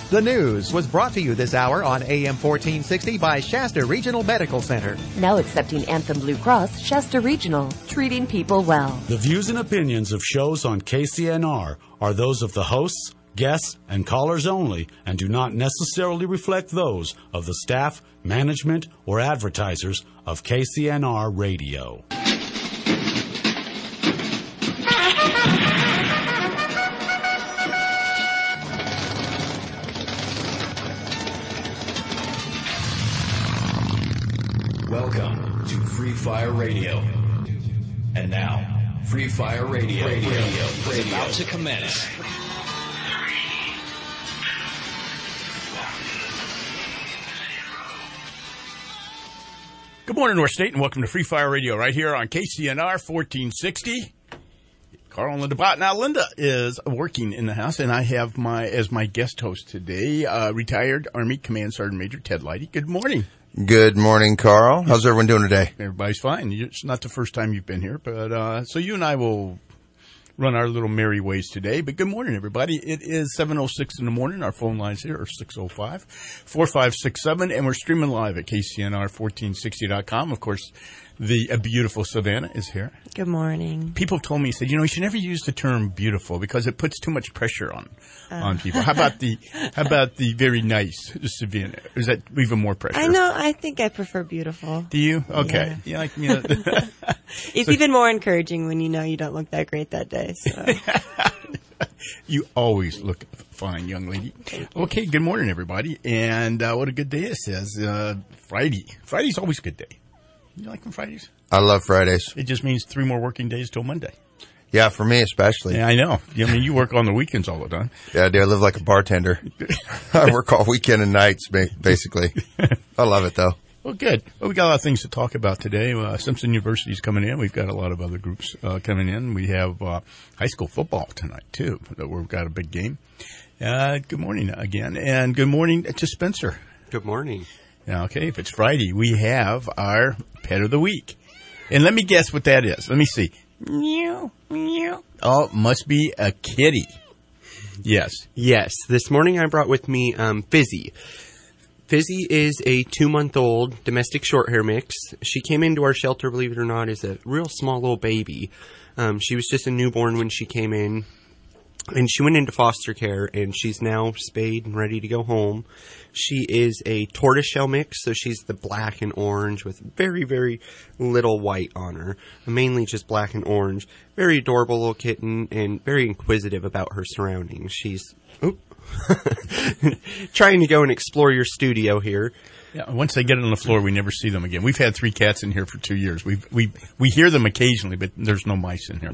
The news was brought to you this hour on AM 1460 by Shasta Regional Medical Center. Now accepting Anthem Blue Cross, Shasta Regional, treating people well. The views and opinions of shows on KCNR are those of the hosts, guests, and callers only and do not necessarily reflect those of the staff, management, or advertisers of KCNR Radio. Welcome to Free Fire Radio. And now, Free Fire Radio is about to commence. Good morning, North State, and welcome to Free Fire Radio right here on KCNR 1460. Carl and Linda Bott. Now, Linda is working in the house, and I have as my guest host today, retired Army Command Sergeant Major Ted Leidy. Good morning. Good morning, Carl. How's everyone doing today? Everybody's fine. It's not the first time you've been here, but so you and I will run our little merry ways today. But good morning, everybody. It is 7:06 in the morning. Our phone lines here are 605-4567, and we're streaming live at KCNR1460.com. Of course, the beautiful Savannah is here. Good morning. People have told me, said, you should never use the term beautiful because it puts too much pressure on people. How about the very nice Savannah? Or is that even more pressure? I know. I think I prefer beautiful. Do you? Okay. Yeah. It's even more encouraging when you know you don't look that great that day. So. You always look fine, young lady. Okay. Good morning, everybody. And what a good day this is. Friday. Friday's always a good day. You like them Fridays? I love Fridays. It just means 3 more working days till Monday. Yeah, for me especially. Yeah, I know. I mean, you work on the weekends all the time. Yeah, I do. I live like a bartender. I work all weekend and nights, basically. I love it, though. Well, good. Well, we got a lot of things to talk about today. Simpson University's coming in. We've got a lot of other groups coming in. We have high school football tonight, too. We've got a big game. Good morning again. And good morning to Spencer. Good morning. Okay, if it's Friday, we have our pet of the week. And let me guess what that is. Let me see. Meow, meow. Oh, it must be a kitty. Yes. Yes. This morning I brought with me Fizzy. Fizzy is a 2-month-old domestic short-hair mix. She came into our shelter, believe it or not, as a real small little baby. She was just a newborn when she came in. And she went into foster care, and she's now spayed and ready to go home. She is a tortoiseshell mix, so she's the black and orange with very, very little white on her. Mainly just black and orange. Very adorable little kitten and very inquisitive about her surroundings. She's trying to go and explore your studio here. Yeah, once they get on the floor, we never see them again. We've had 3 cats in here for 2 years. We hear them occasionally, but there's no mice in here.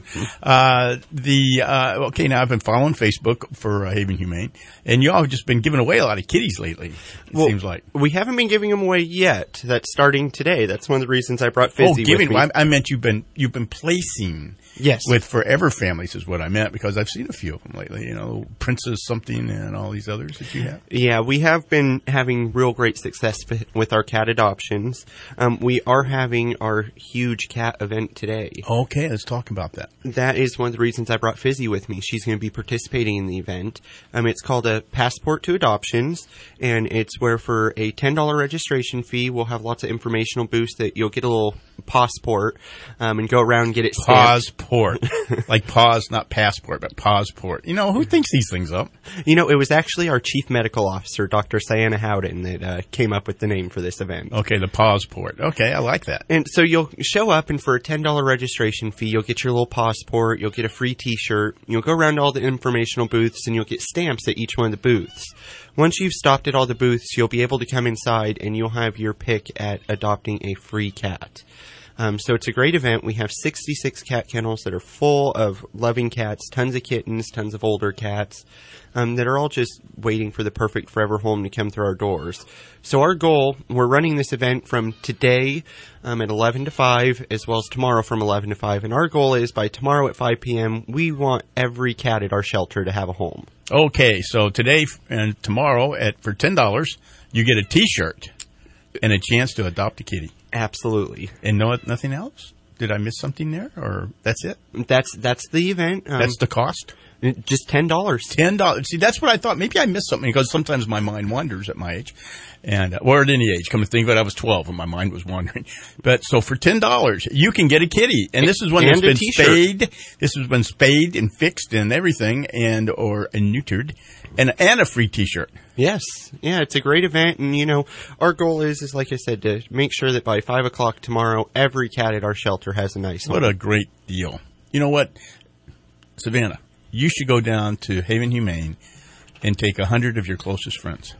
Okay, now I've been following Facebook for Haven Humane, and y'all have just been giving away a lot of kitties lately. It seems like we haven't been giving them away yet. That's starting today. That's one of the reasons I brought Fizzy with me. I meant you've been placing. Yes. With Forever Families is what I meant, because I've seen a few of them lately, Princess something and all these others that you have. Yeah, we have been having real great success with our cat adoptions. We are having our huge cat event today. Okay, let's talk about that. That is one of the reasons I brought Fizzy with me. She's going to be participating in the event. It's called a Passport to Adoptions, and it's where for a $10 registration fee, we'll have lots of informational booths that you'll get a little passport and go around and get it stamped. Passport. Like pause, not passport, but passport. Who thinks these things up? It was actually our chief medical officer, Dr. Sienna Howden, that came up with the name for this event. Okay, the passport. Okay, I like that. And so you'll show up, and for a $10 registration fee, you'll get your little passport, you'll get a free T-shirt, you'll go around to all the informational booths, and you'll get stamps at each one of the booths. Once you've stopped at all the booths, you'll be able to come inside, and you'll have your pick at adopting a free cat. So it's a great event. We have 66 cat kennels that are full of loving cats, tons of kittens, tons of older cats, that are all just waiting for the perfect forever home to come through our doors. So our goal, we're running this event from today at 11 to 5, as well as tomorrow from 11 to 5. And our goal is by tomorrow at 5 p.m., we want every cat at our shelter to have a home. Okay, so today and tomorrow for $10, you get a T-shirt and a chance to adopt a kitty. Absolutely. And nothing else? Did I miss something there, or that's it? That's the event. That's the cost? Just $10. $10. See, that's what I thought. Maybe I missed something because sometimes my mind wanders at my age, and or at any age. Come to think of it, I was 12 when my mind was wandering. But so for $10, you can get a kitty, and this is one that's been spayed. This has been spayed and fixed and everything, and neutered, and a free T-shirt. Yes. Yeah, it's a great event, and, our goal is like I said, to make sure that by 5 o'clock tomorrow, every cat at our shelter has a nice home. What a great deal. You know what, Savannah? You should go down to Haven Humane and take 100 of your closest friends.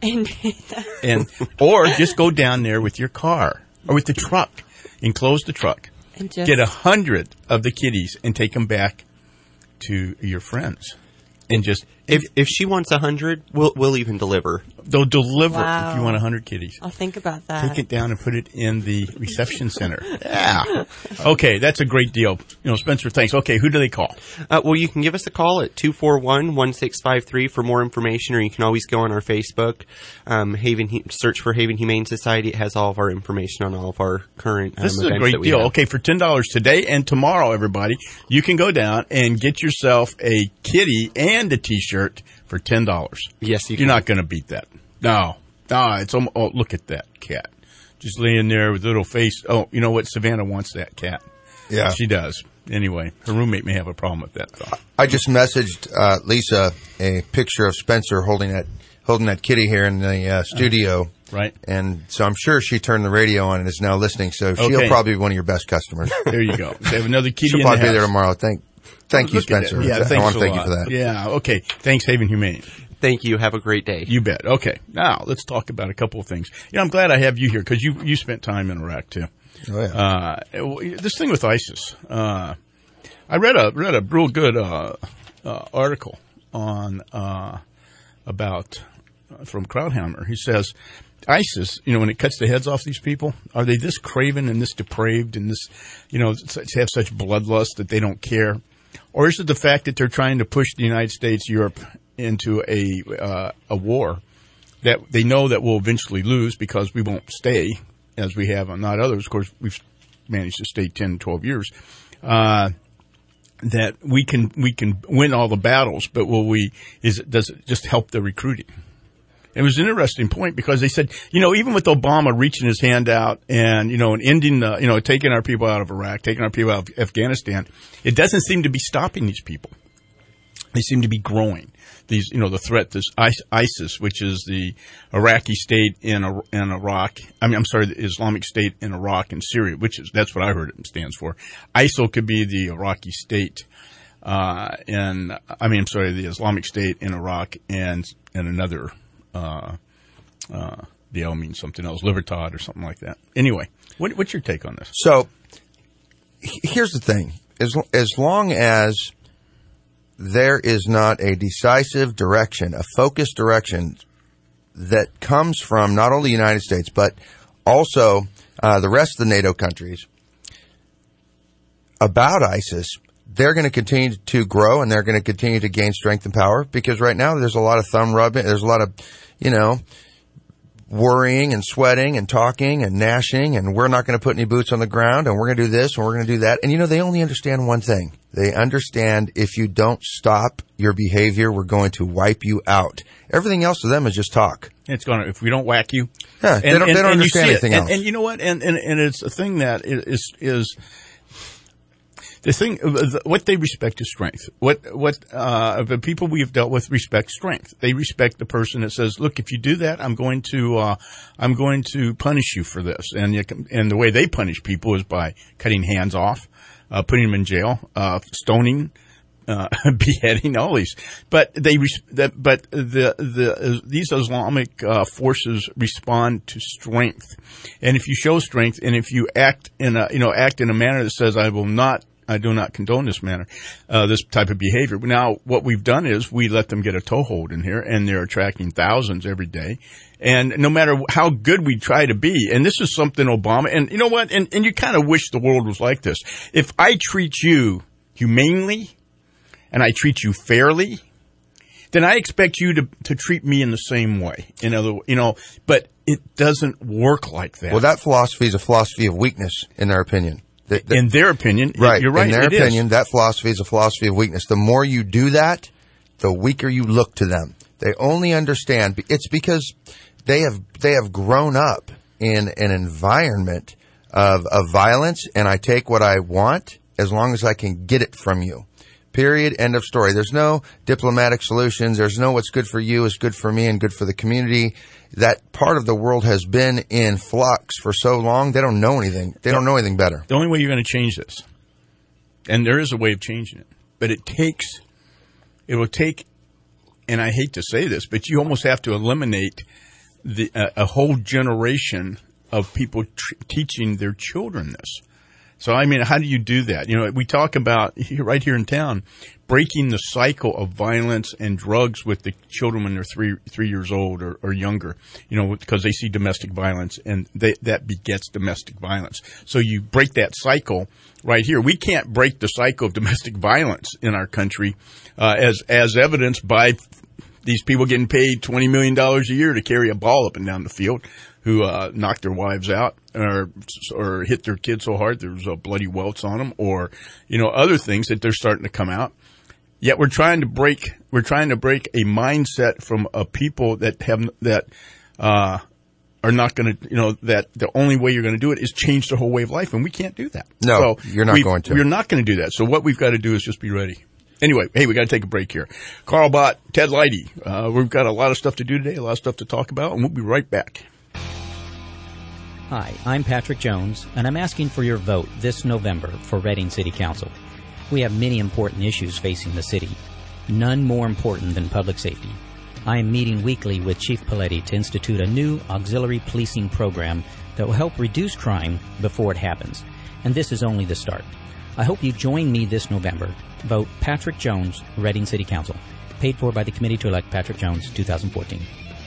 Or just go down there with your car or with the truck, enclose the truck, and get 100 of the kitties and take them back to your friends. And just if she wants 100, we'll even deliver. They'll deliver if you want 100 kitties. I'll think about that. Take it down and put it in the reception center. Yeah. Okay, that's a great deal. Spencer, thanks. Okay, who do they call? Well, you can give us a call at 241-1653 for more information, or you can always go on our Facebook, search for Haven Humane Society. It has all of our information on all of our current This is events a great deal. Okay, for $10 today and tomorrow, everybody, you can go down and get yourself a kitty and a T-shirt for $10. Yes, you can. You're not going to beat that. No, it's look at that cat. Just laying there with a little face. Oh, you know what? Savannah wants that cat. Yeah. She does. Anyway, her roommate may have a problem with that, though. I just messaged Lisa a picture of Spencer holding that kitty here in the studio. Right. And so I'm sure she turned the radio on and is now listening, so she'll probably be one of your best customers. There you go. They have another kitty She'll in the probably house. be there tomorrow. Thank you, Spencer. Yeah, I want to thank you for that. Yeah, okay. Thanks, Haven Humane. Thank you. Have a great day. You bet. Okay. Now, let's talk about a couple of things. I'm glad I have you here because you spent time in Iraq, too. Oh, yeah. This thing with ISIS. I read a real good article on from Krauthammer. He says ISIS, when it cuts the heads off these people, are they this craven and this depraved and this, have such bloodlust that they don't care? Or is it the fact that they're trying to push the United States, Europe into a war that they know that we'll eventually lose because we won't stay as we have on not others. Of course, we've managed to stay 10, 12 years. That we can win all the battles, but does it just help the recruiting? It was an interesting point because they said, even with Obama reaching his hand out and, and ending taking our people out of Iraq, taking our people out of Afghanistan, it doesn't seem to be stopping these people. They seem to be growing. These, the threat, this ISIS, which is the Iraqi state in Iraq. The Islamic State in Iraq and Syria, that's what I heard it stands for. ISIL could be the Iraqi state, the Islamic State in Iraq and another, the L means something else, Libertad or something like that. Anyway, what's your take on this? So, here's the thing. As long as there is not a decisive direction, a focused direction that comes from not only the United States, but also the rest of the NATO countries about ISIS, they're going to continue to grow and they're going to continue to gain strength and power because right now there's a lot of thumb rubbing, there's a lot of, worrying and sweating and talking and gnashing and we're not going to put any boots on the ground and we're going to do this and we're going to do that. And, they only understand one thing. They understand if you don't stop your behavior, we're going to wipe you out. Everything else to them is just talk. It's going to, if we don't whack you. Yeah, they don't understand anything else. And you know what? And it's a thing that is the thing, what they respect is strength. The people we've dealt with respect strength. They respect the person that says, look, if you do that, I'm going to punish you for this. And the way they punish people is by cutting hands off, putting them in jail, stoning, beheading, all these. But these Islamic forces respond to strength. And if you show strength and if you act in a manner that says, I do not condone this manner, this type of behavior. Now, what we've done is we let them get a toehold in here, and they're attracting thousands every day. And no matter how good we try to be, and this is something Obama, and you know what, and you kind of wish the world was like this. If I treat you humanely, and I treat you fairly, then I expect you to treat me in the same way. But it doesn't work like that. Well, that philosophy is a philosophy of weakness, in their opinion. In their opinion, right. You're right. In their opinion, that philosophy is a philosophy of weakness. The more you do that, the weaker you look to them. They only understand. It's because they have grown up in an environment of violence, and I take what I want as long as I can get it from you. Period. End of story. There's no diplomatic solutions. There's no what's good for you is good for me and good for the community. That part of the world has been in flux for so long, they don't know anything. They don't know anything better. The only way you're going to change this, and there is a way of changing it, but it will take, and I hate to say this, but you almost have to eliminate a whole generation of people teaching their children this. So, I mean, how do you do that? You know, we talk about, right here in town, breaking the cycle of violence and drugs with the children when they're three years old or younger, you know, because they see domestic violence, and that begets domestic violence. So you break that cycle right here. We can't break the cycle of domestic violence in our country, as evidenced by these people getting paid $20 million a year to carry a ball up and down the field, who knock their wives out or hit their kids so hard there's bloody welts on them, or, you know, other things that they're starting to come out. Yet we're trying to break a mindset from a people that are not going to, you know, that the only way you're going to do it is change their whole way of life, and we can't do that. No, so you're not going to. We're not going to do that. So what we've got to do is just be ready. Anyway, hey, we got to take a break here. Carl Bott, Ted Leidy. We've got a lot of stuff to do today, a lot of stuff to talk about, and we'll be right back. Hi, I'm Patrick Jones, and I'm asking for your vote this November for Reading City Council. We have many important issues facing the city, none more important than public safety. I am meeting weekly with Chief Paletti to institute a new auxiliary policing program that will help reduce crime before it happens, and this is only the start. I hope you join me this November. Vote Patrick Jones, Reading City Council. Paid for by the Committee to Elect Patrick Jones, 2014.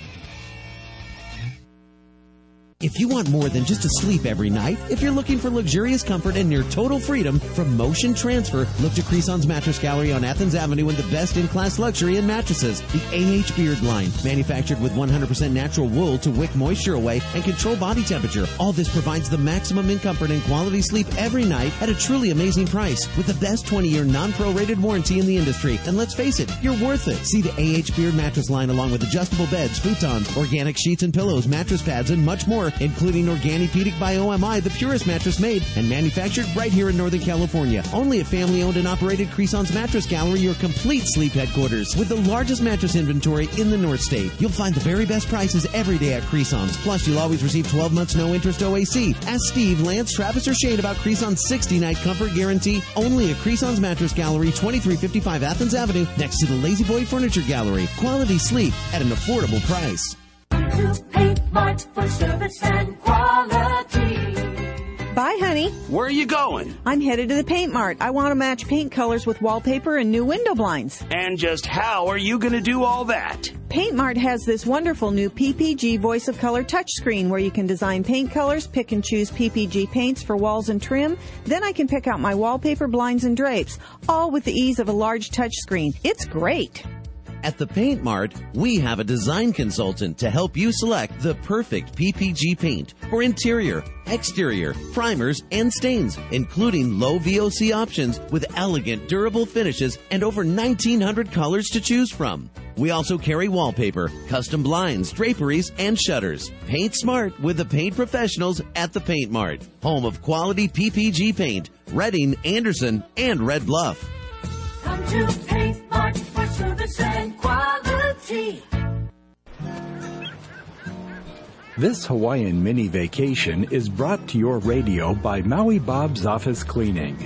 If you want more than just to sleep every night, if you're looking for luxurious comfort and near total freedom from Motion Transfer, look to Creson's Mattress Gallery on Athens Avenue and the best in-class luxury in mattresses. The A.H. Beard line, manufactured with 100% natural wool to wick moisture away and control body temperature. All this provides the maximum in comfort and quality sleep every night at a truly amazing price with the best 20-year non-prorated warranty in the industry. And let's face it, you're worth it. See the A.H. Beard mattress line along with adjustable beds, futons, organic sheets and pillows, mattress pads, and much more, including Organipedic by OMI, the purest mattress made and manufactured right here in Northern California. Only a family-owned and operated Creson's Mattress Gallery, your complete sleep headquarters. With the largest mattress inventory in the North State, you'll find the very best prices every day at Creson's. Plus, you'll always receive 12 months no-interest OAC. Ask Steve, Lance, Travis, or Shane about Creson's 60-night comfort guarantee. Only at Creson's Mattress Gallery, 2355 Athens Avenue, next to the Lazy Boy Furniture Gallery. Quality sleep at an affordable price. To Paint Mart for service and quality. Bye, honey. Where are you going? I'm headed to the Paint Mart. I want to match paint colors with wallpaper and new window blinds. And just how are you going to do all that? Paint Mart has this wonderful new PPG Voice of Color touchscreen where you can design paint colors, pick and choose PPG paints for walls and trim. Then I can pick out my wallpaper, blinds, and drapes, all with the ease of a large touchscreen. It's great. At the Paint Mart, we have a design consultant to help you select the perfect PPG paint for interior, exterior, primers, and stains, including low VOC options with elegant, durable finishes and over 1,900 colors to choose from. We also carry wallpaper, custom blinds, draperies, and shutters. Paint smart with the paint professionals at the Paint Mart, home of quality PPG paint, Reading, Anderson, and Red Bluff. Come to Paint Mart for service and quality. This Hawaiian mini vacation is brought to your radio by Maui Bob's Office Cleaning.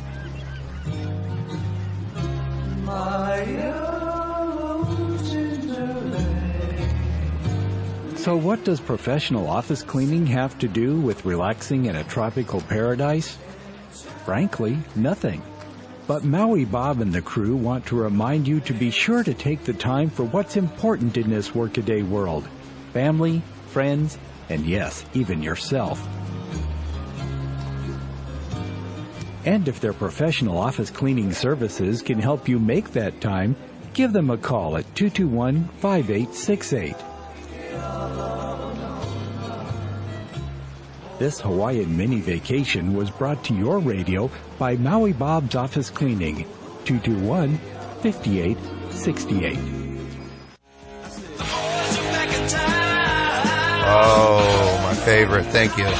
So what does professional office cleaning have to do with relaxing in a tropical paradise? Frankly, nothing. But Maui Bob and the crew want to remind you to be sure to take the time for what's important in this workaday world. Family, friends, and yes, even yourself. And if their professional office cleaning services can help you make that time, give them a call at 221-5868. This Hawaiian mini vacation was brought to your radio by Maui Bob's Office Cleaning, 221-5868. 68. Oh, my favorite. Thank you.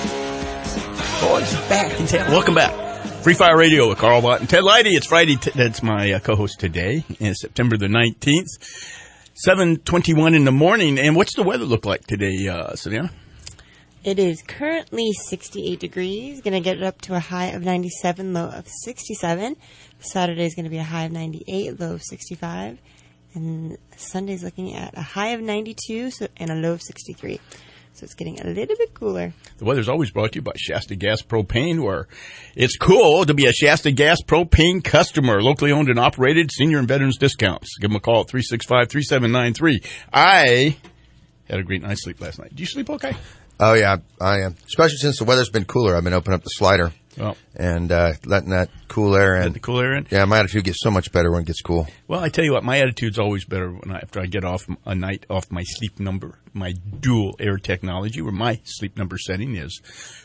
Boys back in town. Welcome back. Free Fire Radio with Carl Bott and Ted Leidy. It's Friday. That's my co-host today. It's September the 19th, 7:21 in the morning. And what's the weather look like today, Savannah? It is currently 68 degrees. Going to get it up to a high of 97, low of 67. Saturday is going to be a high of 98, low of 65. And Sunday's looking at a high of 92 and a low of 63. So it's getting a little bit cooler. The weather's always brought to you by Shasta Gas Propane, where it's cool to be a Shasta Gas Propane customer. Locally owned and operated, senior and veterans discounts. Give them a call at 365-3793. I had a great night's sleep last night. Did you sleep okay? Oh, yeah, I am. Especially since the weather's been cooler. I've been opening up the slider and letting that cool air in. Let the cool air in? Yeah, my attitude gets so much better when it gets cool. Well, I tell you what, my attitude's always better after I get off a night off my sleep number, my dual air technology, where my sleep number setting is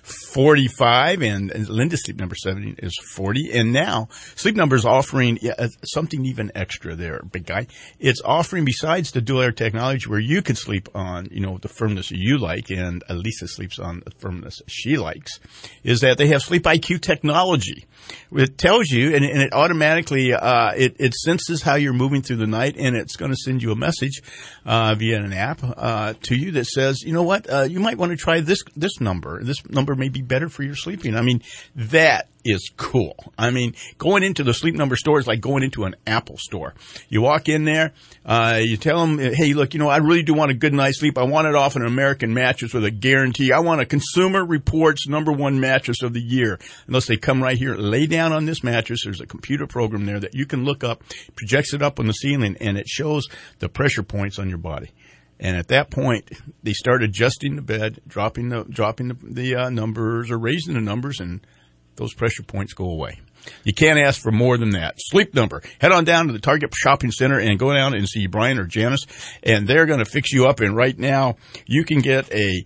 45 and Linda's sleep number setting is 40. And now Sleep Number is offering something even extra there, big guy. It's offering, besides the dual air technology, where you can sleep on, the firmness you like, and Elisa sleeps on the firmness she likes, is that they have Sleep IQ technology. It tells you, and it automatically, it senses how you're moving through the night, and it's going to send you a message via an app to you that says, you know what, you might want to try this number. This number may be better for your sleeping. I mean, that is cool. I mean, going into the Sleep Number store is like going into an Apple store. You walk in there, you tell them, hey, look, I really do want a good night's sleep. I want it off an American mattress with a guarantee. I want a Consumer Reports #1 mattress of the year. Unless they come right here, lay down on this mattress. There's a computer program there that you can look up, projects it up on the ceiling, and it shows the pressure points on your body. And at that point, they start adjusting the bed, dropping the numbers or raising the numbers, and those pressure points go away. You can't ask for more than that. Sleep Number. Head on down to the Target Shopping Center and go down and see Brian or Janice, and they're going to fix you up. And right now, you can get a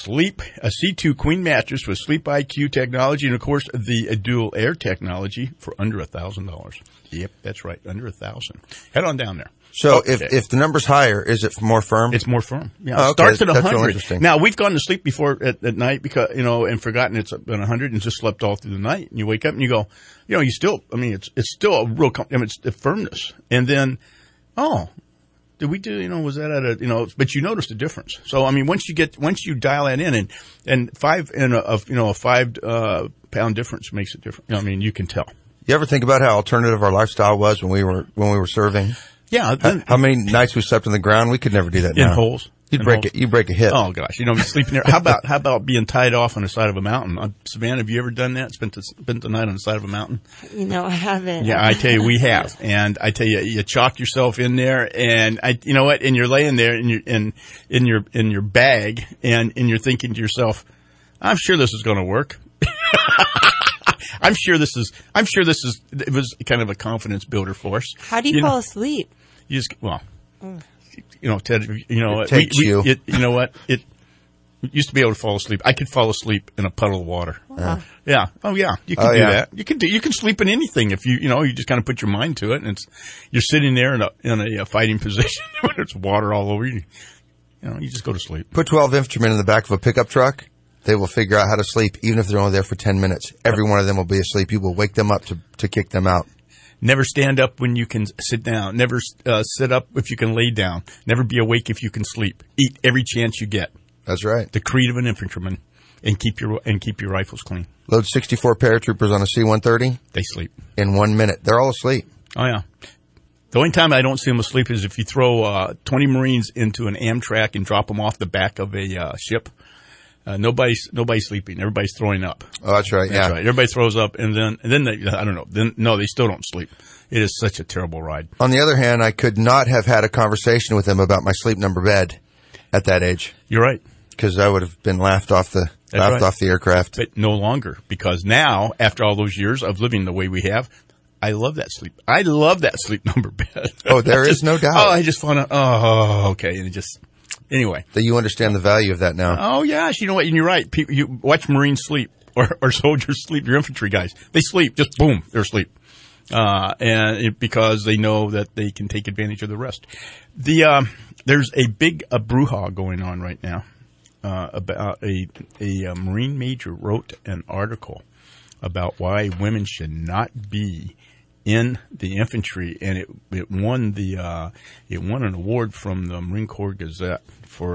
C2 Queen mattress with Sleep IQ technology and, of course, the dual air technology for under $1,000. Yep, that's right, under $1,000. Head on down there. So if the number's higher, is it more firm? It's more firm. Yeah, oh, it starts at 100. That's real interesting. Now, we've gone to sleep before at night because, and forgotten it's been 100 and just slept all through the night. And you wake up and you go, you still, it's still a real, it's the firmness. And then, did we do, was that at a, but you notice the difference. So, once you dial that in and a 5 pound difference makes it different. You can tell. You ever think about how alternative our lifestyle was when we were serving? Yeah. How many nights we slept on the ground? We could never do that now. In holes. You break a hip. Oh gosh, sleeping there. How about being tied off on the side of a mountain? Savannah, have you ever done that? Spent the night on the side of a mountain? I haven't. Yeah, I tell you, we have. And I tell you, you chalk yourself in there, and you know what? And you're laying there in your bag, and you're thinking to yourself, I'm sure this is going to work. I'm sure this is. It was kind of a confidence builder for us. How do you fall asleep? You just Ted. It takes you. You know what? It used to be able to fall asleep. I could fall asleep in a puddle of water. Yeah. Oh yeah. You can do that. You can sleep in anything if you just kind of put your mind to it, and you're sitting there in a fighting position when there's water all over you. You just go to sleep. Put 12 infantrymen in the back of a pickup truck. They will figure out how to sleep, even if they're only there for 10 minutes. Every one of them will be asleep. You will wake them up to kick them out. Never stand up when you can sit down. Never sit up if you can lay down. Never be awake if you can sleep. Eat every chance you get. That's right. The creed of an infantryman, and keep your rifles clean. Load 64 paratroopers on a C-130. They sleep in 1 minute. They're all asleep. Oh yeah. The only time I don't see them asleep is if you throw 20 Marines into an Amtrak and drop them off the back of a ship. Nobody's sleeping. Everybody's throwing up. Oh, that's right. That's right. Everybody throws up, and then they, I don't know. They still don't sleep. It is such a terrible ride. On the other hand, I could not have had a conversation with them about my Sleep Number bed at that age. You're right. Because I would have been laughed off the aircraft. But no longer, because now, after all those years of living the way we have, I love that sleep. I love that Sleep Number bed. Oh, there is no doubt. Oh, I just want to. Okay, and it just. Anyway. That you understand the value of that now. Oh, yes. You know what? And you're right. You watch Marines sleep or soldiers sleep, your infantry guys. They sleep. Just boom, they're asleep. because they know that they can take advantage of the rest. There's a big brouhaha going on right now about a Marine major wrote an article about why women should not be in the infantry, and it won an award from the Marine Corps Gazette for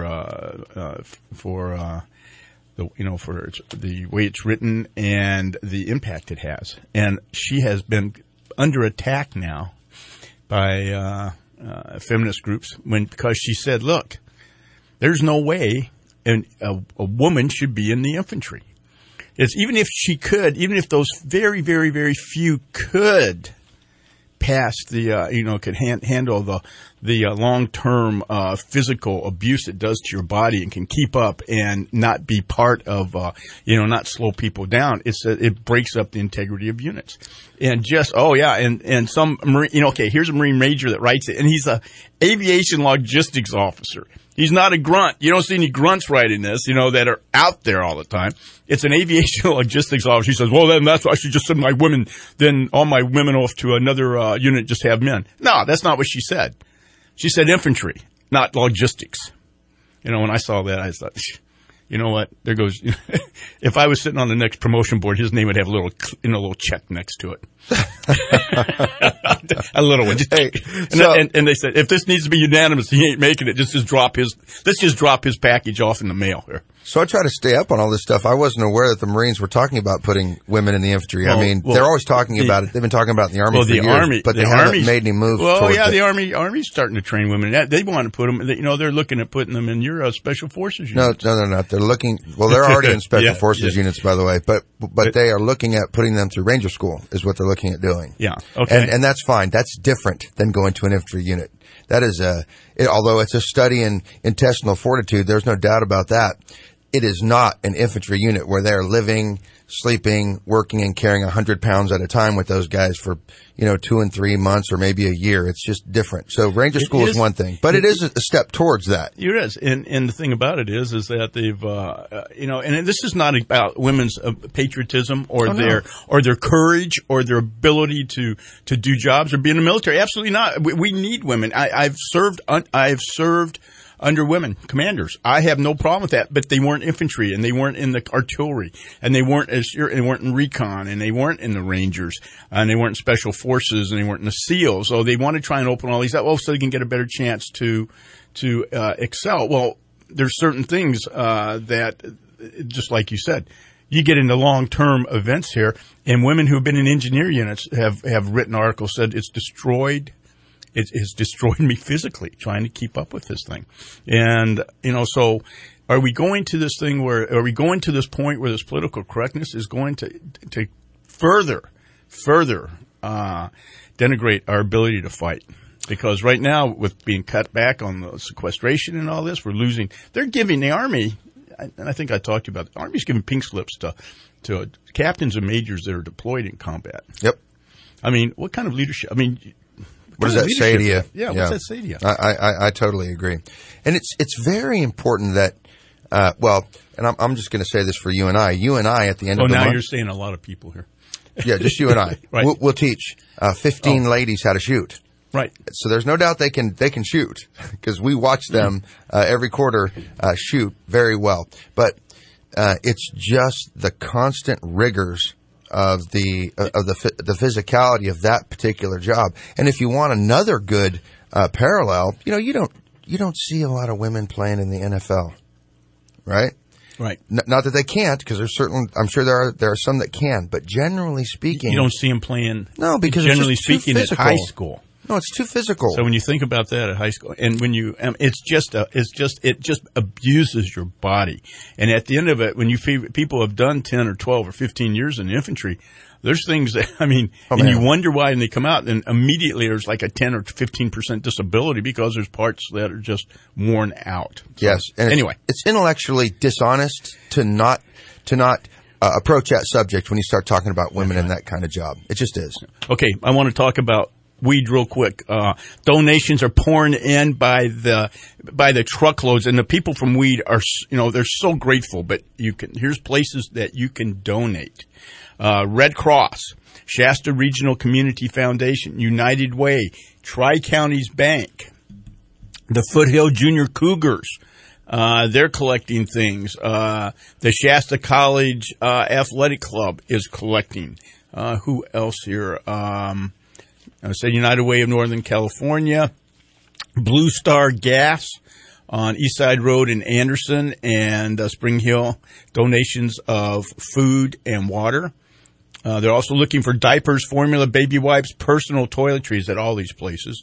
the way it's written and the impact it has. And she has been under attack now by feminist groups because she said, "Look, there's no way a woman should be in the infantry. It's even if those very, very, very few could pass could handle the long-term physical abuse it does to your body and can keep up and not be part of not slow people down. It breaks up the integrity of units." And and some Marine, here's a Marine major that writes it, and he's a aviation logistics officer. He's not a grunt. You don't see any grunts writing this, that are out there all the time. It's an aviation logistics officer. He says, "Well, then I should just send all my women off to another unit, just have men." No, that's not what she said. She said infantry, not logistics. When I saw that, I thought, you know what? There goes. If I was sitting on the next promotion board, his name would have a little check next to it. A little one. And they said, if this needs to be unanimous, he ain't making it. Let's just drop his package off in the mail here. So I try to stay up on all this stuff. I wasn't aware that the Marines were talking about putting women in the infantry. They're always talking about it. They've been talking about it in the Army for years, but they haven't made any moves. Well, yeah, the Army's starting to train women. They want to put them. They're looking at putting them in your special forces units. No, they're not. They're looking. Well, they're already in special forces units, by the way. But they are looking at putting them through Ranger School. Is what they're looking at doing. Yeah. Okay. And that's fine. That's different than going to an infantry unit. That is although it's a study in intestinal fortitude, there's no doubt about that. It is not an infantry unit where they're living, sleeping, working, and carrying 100 pounds at a time with those guys for, 2 and 3 months or maybe a year. It's just different. So Ranger School is one thing, but it is a step towards that. It is. And the thing about it is that they've, and this is not about women's patriotism or their courage or their ability to do jobs or be in the military. Absolutely not. We need women. I've served under women commanders. I have no problem with that, but they weren't infantry, and they weren't in the artillery, and they weren't in recon, and they weren't in the Rangers, and they weren't in special forces, and they weren't in the SEALs. So they want to try and open all these up, so they can get a better chance to excel. Well, there's certain things that, just like you said, you get into long-term events here, and women who've been in engineer units have written articles, said it's destroyed. It has destroyed me physically trying to keep up with this thing. And, so are we going to this point where this political correctness is going to further denigrate our ability to fight? Because right now, with being cut back on the sequestration and all this, we're losing. They're giving the Army, and I think I talked to you about, the Army's giving pink slips to captains and majors that are deployed in combat. Yep. I mean, what kind of leadership? I mean, what does that say to you? Yeah, what's that say to you? I totally agree. And it's very important that, and I'm just going to say this for you and I. You and I at the end of the month. Oh, now you're saying a lot of people here. Yeah, just you and I. Right. We'll teach 15 ladies how to shoot. Right. So there's no doubt they can shoot because we watch them every quarter shoot very well. But it's just the constant rigors of the physicality of that particular job. And if you want another good parallel, you don't see a lot of women playing in the NFL, right? Right. Not that they can't, because I'm sure there are some that can, but generally speaking, you don't see them playing. No, because generally it's just speaking, too at high school. No, it's too physical. So when you think about that at high school, and when you, it just abuses your body. And at the end of it, when people have done 10 or 12 or 15 years in the infantry, there's things that, and you wonder why, and they come out, and immediately there's like a 10 or 15% disability because there's parts that are just worn out. So, yes. And anyway. It's intellectually dishonest to not approach that subject when you start talking about women in that kind of job. It just is. Okay. I want to talk about weed real quick. Donations are pouring in by the truckloads, and the people from Weed are, they're so grateful. But here's places that you can donate: Red Cross, Shasta Regional Community Foundation, United Way, Tri-Counties Bank, the Foothill Junior Cougars. They're collecting things. The Shasta College Athletic Club is collecting. Who else here? I said United Way of Northern California, Blue Star Gas on Eastside Road in Anderson and Spring Hill, donations of food and water. They're also looking for diapers, formula, baby wipes, personal toiletries at all these places.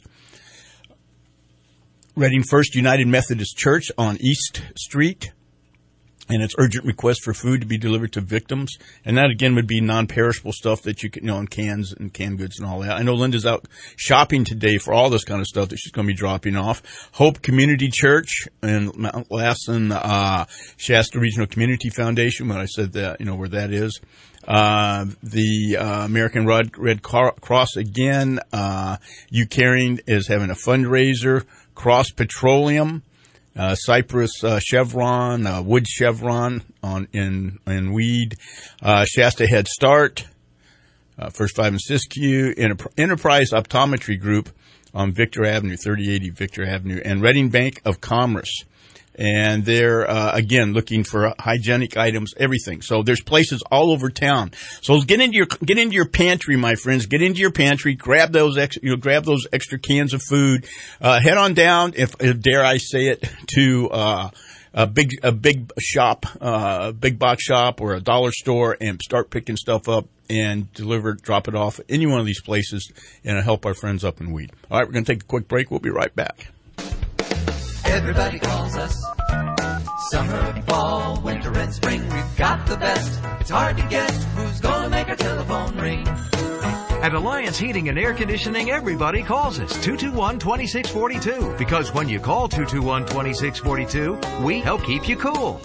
Reading First United Methodist Church on East Street, and it's urgent request for food to be delivered to victims. And that, again, would be non-perishable stuff that you can, in cans and canned goods and all that. I know Linda's out shopping today for all this kind of stuff that she's going to be dropping off. Hope Community Church and Mount Lassen, Shasta Regional Community Foundation, when I said that, where that is. The American Red Cross, again, UCaring is having a fundraiser. Cross Petroleum, Cypress Chevron, Wood Chevron in Weed, Shasta Head Start, First Five and Siskiyou, Enterprise Optometry Group on Victor Avenue, 3080 Victor Avenue, and Reading Bank of Commerce. And they're, again, looking for hygienic items, everything. So there's places all over town. So get into your pantry, my friends. Get into your pantry. Grab those extra cans of food. Head on down, if dare I say it, to, a big shop, big box shop or a dollar store and start picking stuff up and drop it off at any one of these places and help our friends up in Weed. All right, we're going to take a quick break. We'll be right back. Everybody calls us. Summer, fall, winter, and spring. We've got the best. It's hard to guess who's gonna make our telephone ring. At Alliance Heating and Air Conditioning, everybody calls us 221-2642. Because when you call 221-2642, we help keep you cool.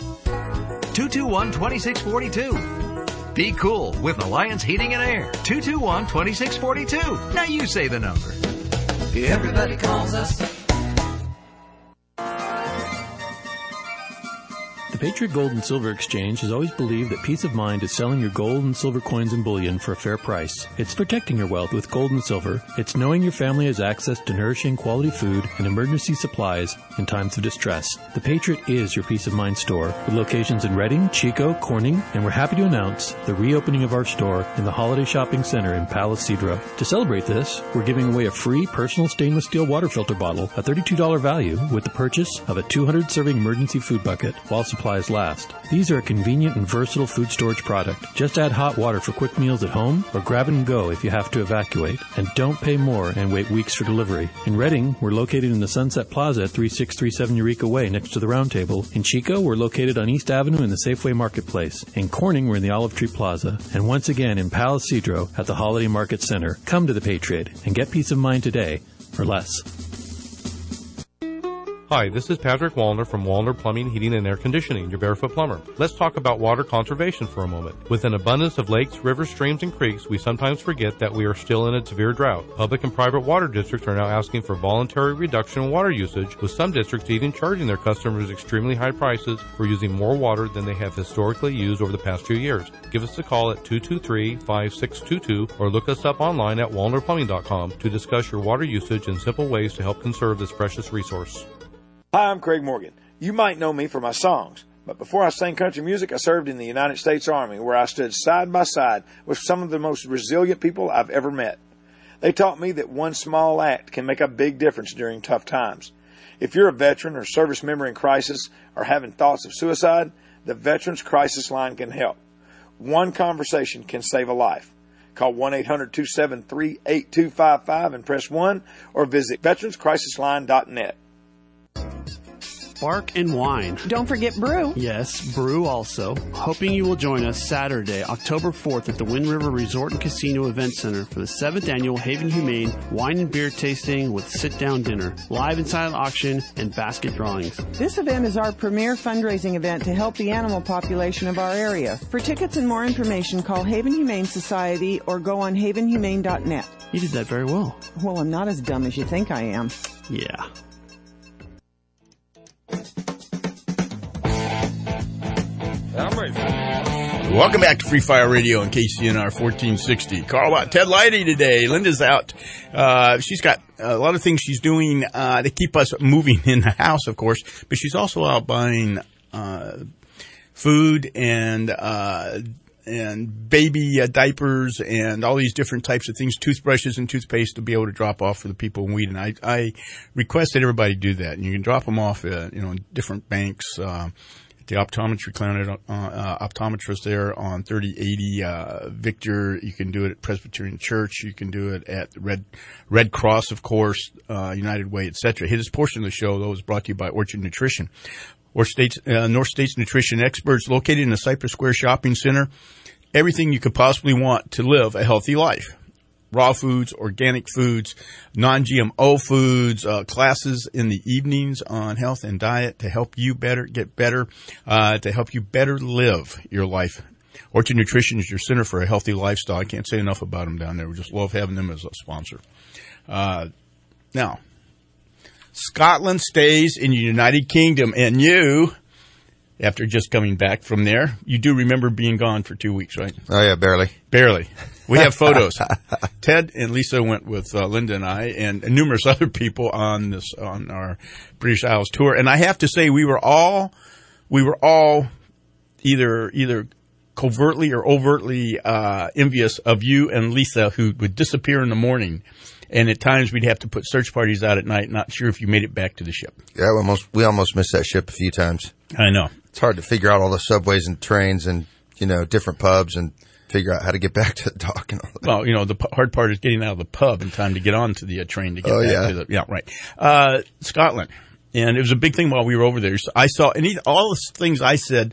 221-2642. Be cool with Alliance Heating and Air. 221-2642. Now you say the number. Everybody calls us. The Patriot Gold and Silver Exchange has always believed that peace of mind is selling your gold and silver coins and bullion for a fair price. It's protecting your wealth with gold and silver. It's knowing your family has access to nourishing quality food and emergency supplies in times of distress. The Patriot is your peace of mind store with locations in Reading, Chico, Corning, and we're happy to announce the reopening of our store in the Holiday Shopping Center in Palo Cedro. To celebrate this, we're giving away a free personal stainless steel water filter bottle, a $32 value, with the purchase of a 200-serving emergency food bucket while supplies last. These are a convenient and versatile food storage product. Just add hot water for quick meals at home or grab and go if you have to evacuate. And don't pay more and wait weeks for delivery. In Reading, we're located in the Sunset Plaza at 3637 Eureka Way next to the Round Table. In Chico, we're located on East Avenue in the Safeway Marketplace. In Corning, we're in the Olive Tree Plaza. And once again in Palo Cedro at the Holiday Market Center. Come to the Patriot and get peace of mind today for less. Hi, this is Patrick Wallner from Wallner Plumbing, Heating, and Air Conditioning, your barefoot plumber. Let's talk about water conservation for a moment. With an abundance of lakes, rivers, streams, and creeks, we sometimes forget that we are still in a severe drought. Public and private water districts are now asking for voluntary reduction in water usage, with some districts even charging their customers extremely high prices for using more water than they have historically used over the past few years. Give us a call at 223-5622 or look us up online at wallnerplumbing.com to discuss your water usage and simple ways to help conserve this precious resource. Hi, I'm Craig Morgan. You might know me for my songs, but before I sang country music, I served in the United States Army, where I stood side by side with some of the most resilient people I've ever met. They taught me that one small act can make a big difference during tough times. If you're a veteran or service member in crisis or having thoughts of suicide, the Veterans Crisis Line can help. One conversation can save a life. Call 1-800-273-8255 and press 1 or visit veteranscrisisline.net. Spark and Wine. Don't forget Brew. Yes, Brew also. Hoping you will join us Saturday, October 4th at the Wind River Resort and Casino Event Center for the 7th Annual Haven Humane Wine and Beer Tasting with sit-down dinner, live and silent auction, and basket drawings. This event is our premier fundraising event to help the animal population of our area. For tickets and more information, call Haven Humane Society or go on havenhumane.net. You did that very well. Well, I'm not as dumb as you think I am. Yeah. Welcome back to Free Fire Radio on KCNR 1460. Carl Watt, Ted Leidy today. Linda's out. She's got a lot of things she's doing to keep us moving in the house, of course, but she's also out buying food and baby diapers and all these different types of things, toothbrushes and toothpaste to be able to drop off for the people in Wheaton. I request that everybody do that. And you can drop them off at, in different banks, the optometry clinic, optometrist there on 3080 Victor. You can do it at Presbyterian Church. You can do it at Red Cross, of course, United Way, etc. This portion of the show, though, is brought to you by Orchard Nutrition. North States Nutrition experts located in the Cypress Square Shopping Center. Everything you could possibly want to live a healthy life. Raw foods, organic foods, non-GMO foods, classes in the evenings on health and diet to help you get better, to help you better live your life. Orchard Nutrition is your center for a healthy lifestyle. I can't say enough about them down there. We just love having them as a sponsor. Now, Scotland stays in the United Kingdom, and you, after just coming back from there, you do remember being gone for 2 weeks, right? Oh, yeah, barely. Barely. We have photos. Ted and Lisa went with Linda and I and numerous other people on our British Isles tour. And I have to say, we were all either covertly or overtly envious of you and Lisa, who would disappear in the morning. And at times we'd have to put search parties out at night, not sure if you made it back to the ship. Yeah, we almost missed that ship a few times. I know. It's hard to figure out all the subways and trains and, different pubs and figure out how to get back to the dock and all that. Well, the hard part is getting out of the pub in time to get on to the train to get back to the... Yeah, right. Scotland. And it was a big thing while we were over there. So I saw... And all the things I said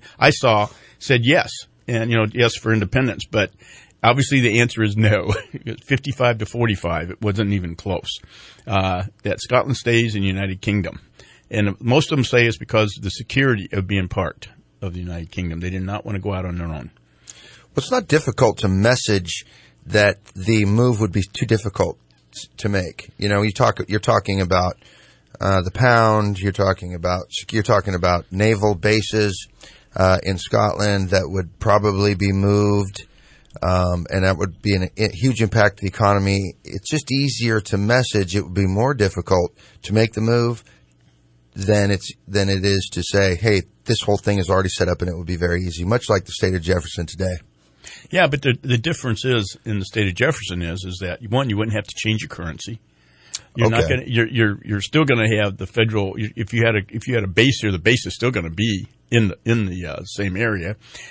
yes. And, yes for independence. But obviously the answer is no. 55 to 45. It wasn't even close. That Scotland stays in the United Kingdom. And most of them say it's because of the security of being part of the United Kingdom. They did not want to go out on their own. Well, it's not difficult to message that the move would be too difficult to make. You're talking about the pound. You're talking about naval bases in Scotland that would probably be moved, and that would be a huge impact to the economy. It's just easier to message. It would be more difficult to make the move than it is to say, hey, this whole thing is already set up and it would be very easy, much like the state of Jefferson today. Yeah, but the difference is in the state of Jefferson is that one, you wouldn't have to change your currency. You're not going. You're still going to have the federal. If you had a base here, the base is still going to be in the same area.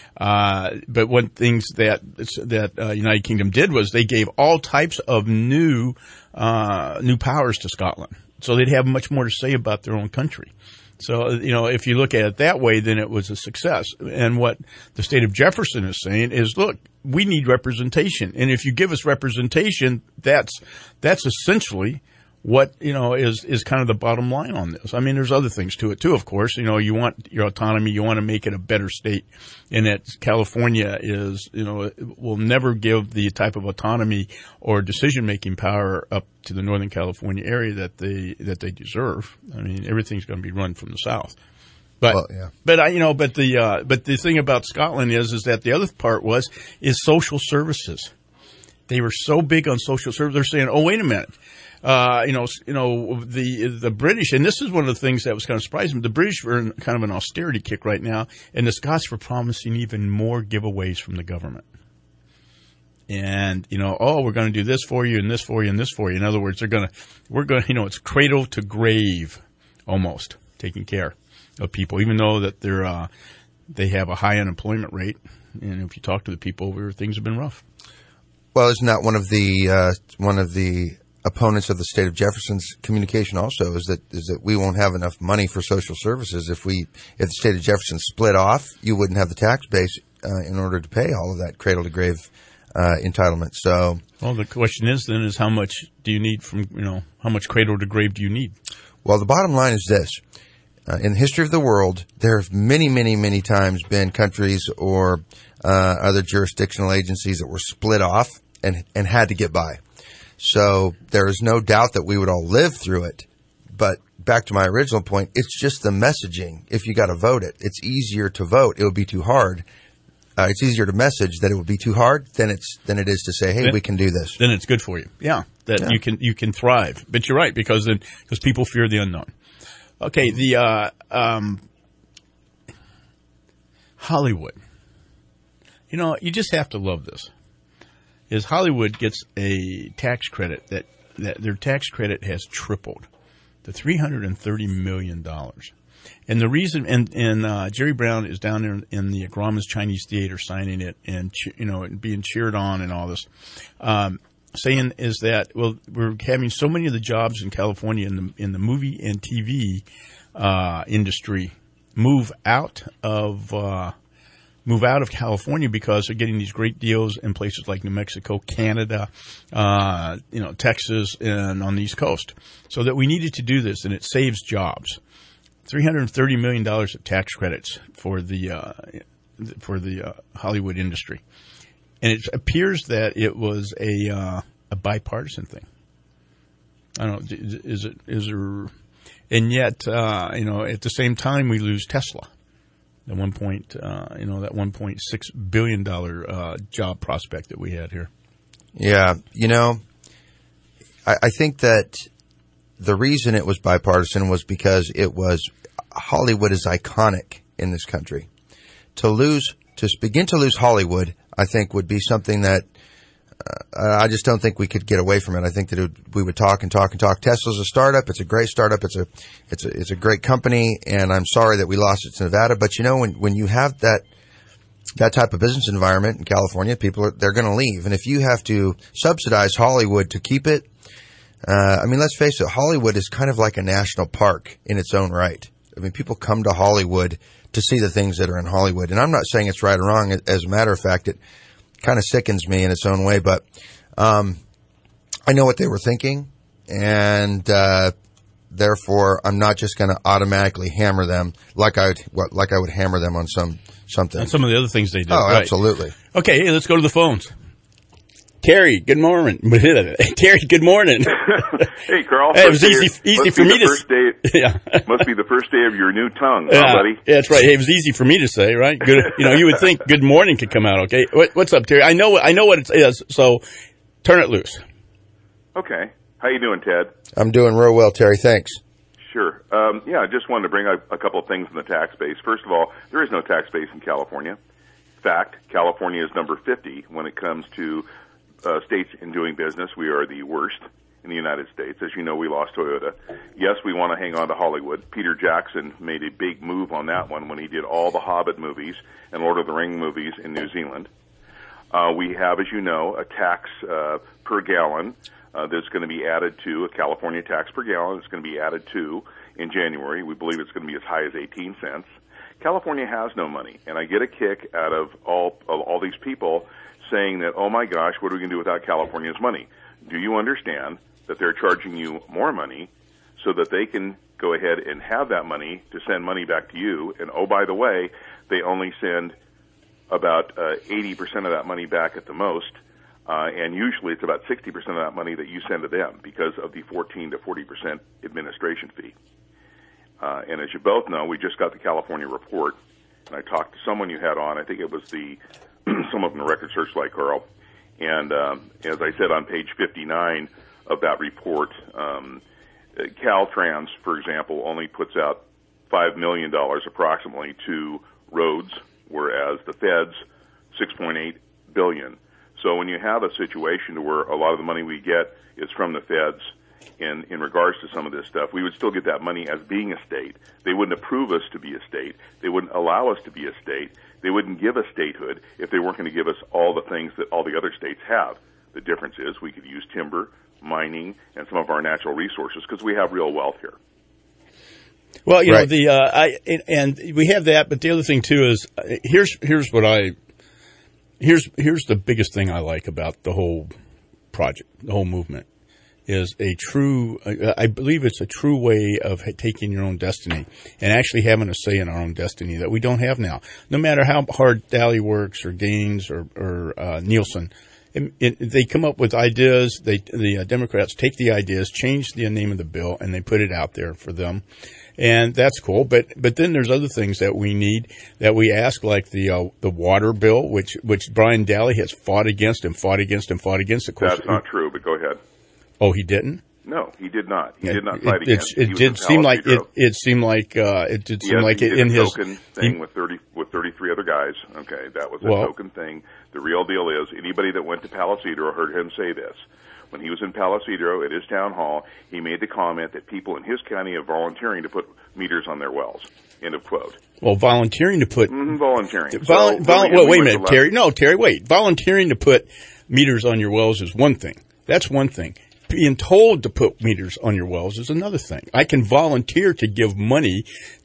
But one things that United Kingdom did was they gave all types of new powers to Scotland, so they'd have much more to say about their own country. So, if you look at it that way, then it was a success. And what the state of Jefferson is saying is, look, we need representation. And if you give us representation, that's essentially what, is kind of the bottom line on this. I mean, there's other things to it too, of course. You want your autonomy, you want to make it a better state. And that California is, will never give the type of autonomy or decision-making power up to the Northern California area that they deserve. I mean, everything's going to be run from the South. But, but the thing about Scotland is that the other part is social services. They were so big on social services. They're saying, oh, wait a minute. The British, and this is one of the things that was kind of surprising. The British were in kind of an austerity kick right now, and the Scots were promising even more giveaways from the government. And, we're going to do this for you and this for you and this for you. In other words, it's cradle to grave almost taking care of people, even though that they have a high unemployment rate. And if you talk to the people over, things have been rough. Well, isn't that one of the opponents of the state of Jefferson's communication also is that we won't have enough money for social services if the state of Jefferson split off. You wouldn't have the tax base in order to pay all of that cradle to grave entitlement. So, well, the question is how much do you need from how much cradle to grave do you need? Well, the bottom line is this. In the history of the world, there have many, many, many times been countries or other jurisdictional agencies that were split off and had to get by. So there is no doubt that we would all live through it. But back to my original point, it's just the messaging. If you got to vote it, it's easier to vote. It would be too hard. It's easier to message that it would be too hard than it is to say, hey, we can do this. Then it's good for you. Yeah, you can thrive. But you're right because people fear the unknown. Okay, the Hollywood. You just have to love this. Is Hollywood gets a tax credit that their tax credit has tripled to $330 million. And the reason, and Jerry Brown is down there in the Grauman's Chinese Theater signing it and, being cheered on and all this, saying is that, well, we're having so many of the jobs in California in the movie and TV, industry move out of California because they're getting these great deals in places like New Mexico, Canada, Texas, and on the East Coast. So that we needed to do this, and it saves jobs. $330 million of tax credits for the Hollywood industry, and it appears that it was a bipartisan thing. I don't know. Is there? And yet, at the same time, we lose Tesla. That that $1.6 billion job prospect that we had here. Yeah, I think that the reason it was bipartisan was because Hollywood is iconic in this country. To begin to lose Hollywood, I think would be something that I just don't think we could get away from it. I think that we would talk and talk and talk. Tesla's a startup. It's a great startup. It's a great company, and I'm sorry that we lost it to Nevada. But when you have that type of business environment in California, they're going to leave. And if you have to subsidize Hollywood to keep it, let's face it, Hollywood is kind of like a national park in its own right. People come to Hollywood to see the things that are in Hollywood. And I'm not saying it's right or wrong. As a matter of fact, it kind of sickens me in its own way. But I know what they were thinking, and therefore I'm not just going to automatically hammer them like I would hammer them on something. On some of the other things they did. Oh, right. Absolutely. Okay, let's go to the phones. Terry, good morning. Terry, good morning. Hey, Carl. Hey, it was easy for me to say. Yeah. Must be the first day of your new tongue, buddy. Yeah, that's right. Hey, it was easy for me to say, right? Good. You would think good morning could come out, okay? What's up, Terry? I know what it is, so turn it loose. Okay. How you doing, Ted? I'm doing real well, Terry. Thanks. Sure. I just wanted to bring up a couple of things in the tax base. First of all, there is no tax base in California. In fact, California is number 50 when it comes to states in doing business. We are the worst in the United States. As you know, we lost Toyota. Yes, we want to hang on to Hollywood. Peter Jackson made a big move on that one when he did all the Hobbit movies and Lord of the Rings movies in New Zealand. We have, as you know, a tax per gallon that's going to be added to, a California tax per gallon that's going to be added to in January. We believe it's going to be as high as 18 cents. California has no money, and I get a kick out of all these people saying that, oh my gosh, what are we going to do without California's money? Do you understand that they're charging you more money so that they can go ahead and have that money to send money back to you? And oh, by the way, they only send about 80% of that money back at the most, and usually it's about 60% of that money that you send to them because of the 14 to 40% administration fee. And as you both know, we just got the California report, and I talked to someone you had on. I think it was someone from the Record Searchlight, Carl. And as I said on page 59 of that report, Caltrans, for example, only puts out $5 million approximately to roads, whereas the feds, $6.8 billion. So when you have a situation to where a lot of the money we get is from the feds in regards to some of this stuff, we would still get that money as being a state. They wouldn't approve us to be a state. They wouldn't allow us to be a state. They wouldn't give us statehood if they weren't going to give us all the things that all the other states have. The difference is we could use timber, mining, and some of our natural resources because we have real wealth here. Well, you know, and we have that, but the other thing too is here's the biggest thing I like about the whole project, the whole movement, is I believe it's a true way of taking your own destiny and actually having a say in our own destiny that we don't have now. No matter how hard Daly works or Gaines or Nielsen, they come up with ideas. The Democrats take the ideas, change the name of the bill, and they put it out there for them. And that's cool, but then there's other things that we need that we ask, like the water bill, which Brian Daly has fought against. Of course, that's not true. But go ahead. Oh, he didn't? No, he did not. He did not fight against. It did seem like in his token thing with 33 other guys. Okay, that was a token thing. The real deal is anybody that went to Palo Cedro heard him say this. When he was in Palo Cedro at his town hall, he made the comment that people in his county are volunteering to put meters on their wells. End of quote. Well, volunteering to put... volunteering. Wait a minute, Terry. No, Terry, wait. Volunteering to put meters on your wells is one thing. That's one thing. Being told to put meters on your wells is another thing. I can volunteer to give money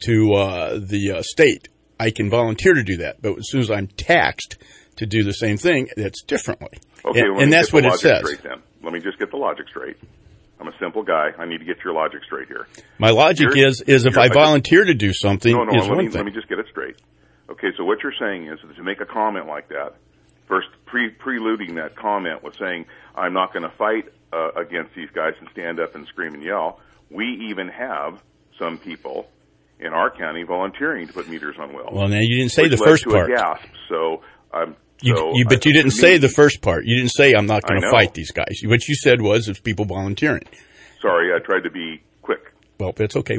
to the state. I can volunteer to do that. But as soon as I'm taxed to do the same thing, that's differently. Okay, and that's what it says. Let me just get the logic straight. I'm a simple guy. I need to get your logic straight here. My logic is if I volunteer to do something, is one thing. Let me just get it straight. Okay, so what you're saying is that to make a comment like that, first preluding that comment with saying, I'm not going to fight against these guys and stand up and scream and yell, we even have some people in our county volunteering to put meters on wells. Well, now you didn't say the first part. A gasp, so you didn't say the first part. You didn't say I'm not going to fight these guys. What you said was it's people volunteering. Sorry, I tried to be quick. Well, it's okay.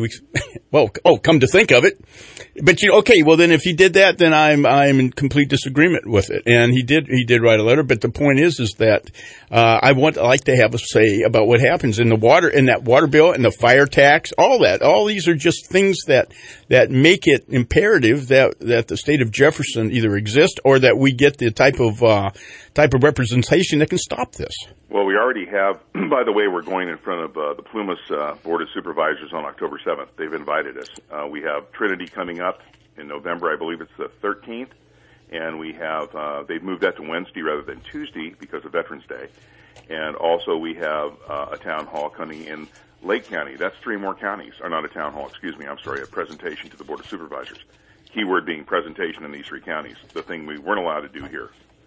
Come to think of it, but then if he did that, then I'm in complete disagreement with it. And he did write a letter. But the point is that I like to have a say about what happens in that water bill and the fire tax, all that. All these are just things that make it imperative that the state of Jefferson either exist or that we get the type of representation that can stop this. Well, we already have. By the way, we're going in front of the Plumas Board of Supervisors on October 7th. They've invited us. We have Trinity coming up in November. I believe it's the 13th. And we have, they've moved that to Wednesday rather than Tuesday because of Veterans Day. And also we have a town hall coming in Lake County. That's 3 more counties. Or not a town hall, excuse me. I'm sorry, a presentation to the Board of Supervisors. Keyword being presentation in these 3 counties, the thing we weren't allowed to do here.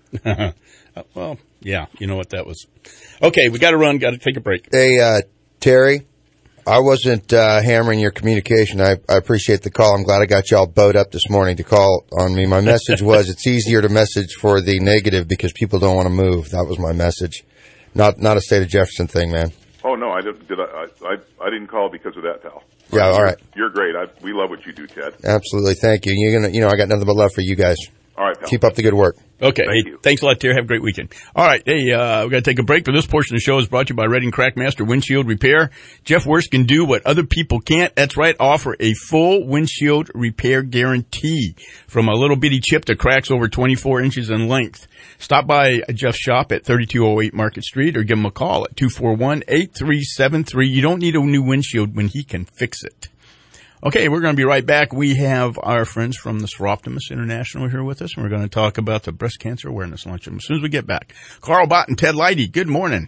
Well, yeah, you know what that was. Okay, we got to run, got to take a break. Hey, Terry, I wasn't hammering your communication. I appreciate the call. I'm glad I got you all bowed up this morning to call on me. My message was it's easier to message for the negative because people don't want to move. That was my message. Not a State of Jefferson thing, man. Oh, no, I didn't call because of that, pal. Yeah, all right. You're great. We love what you do, Ted. Absolutely. Thank you. I got nothing but love for you guys. All right, pal. Keep up the good work. Okay. Thanks a lot, Terry. Have a great weekend. All right. Hey, we got to take a break, but this portion of the show is brought to you by Redding Crackmaster Windshield Repair. Jeff Worst can do what other people can't. That's right. Offer a full windshield repair guarantee from a little bitty chip that cracks over 24 inches in length. Stop by Jeff's shop at 3208 Market Street or give him a call at 241-8373. You don't need a new windshield when he can fix it. Okay, we're going to be right back. We have our friends from the Seroptimus International here with us, and we're going to talk about the Breast Cancer Awareness Luncheon as soon as we get back. Carl Bott and Ted Leidy, good morning.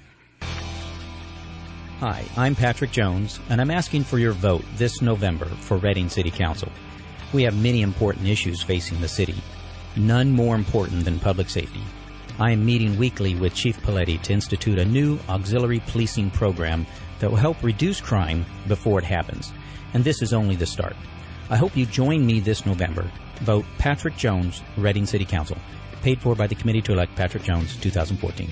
Hi, I'm Patrick Jones, and I'm asking for your vote this November for Redding City Council. We have many important issues facing the city, none more important than public safety. I am meeting weekly with Chief Paletti to institute a new auxiliary policing program that will help reduce crime before it happens. And this is only the start. I hope you join me this November. Vote Patrick Jones, Redding City Council. Paid for by the Committee to Elect Patrick Jones, 2014.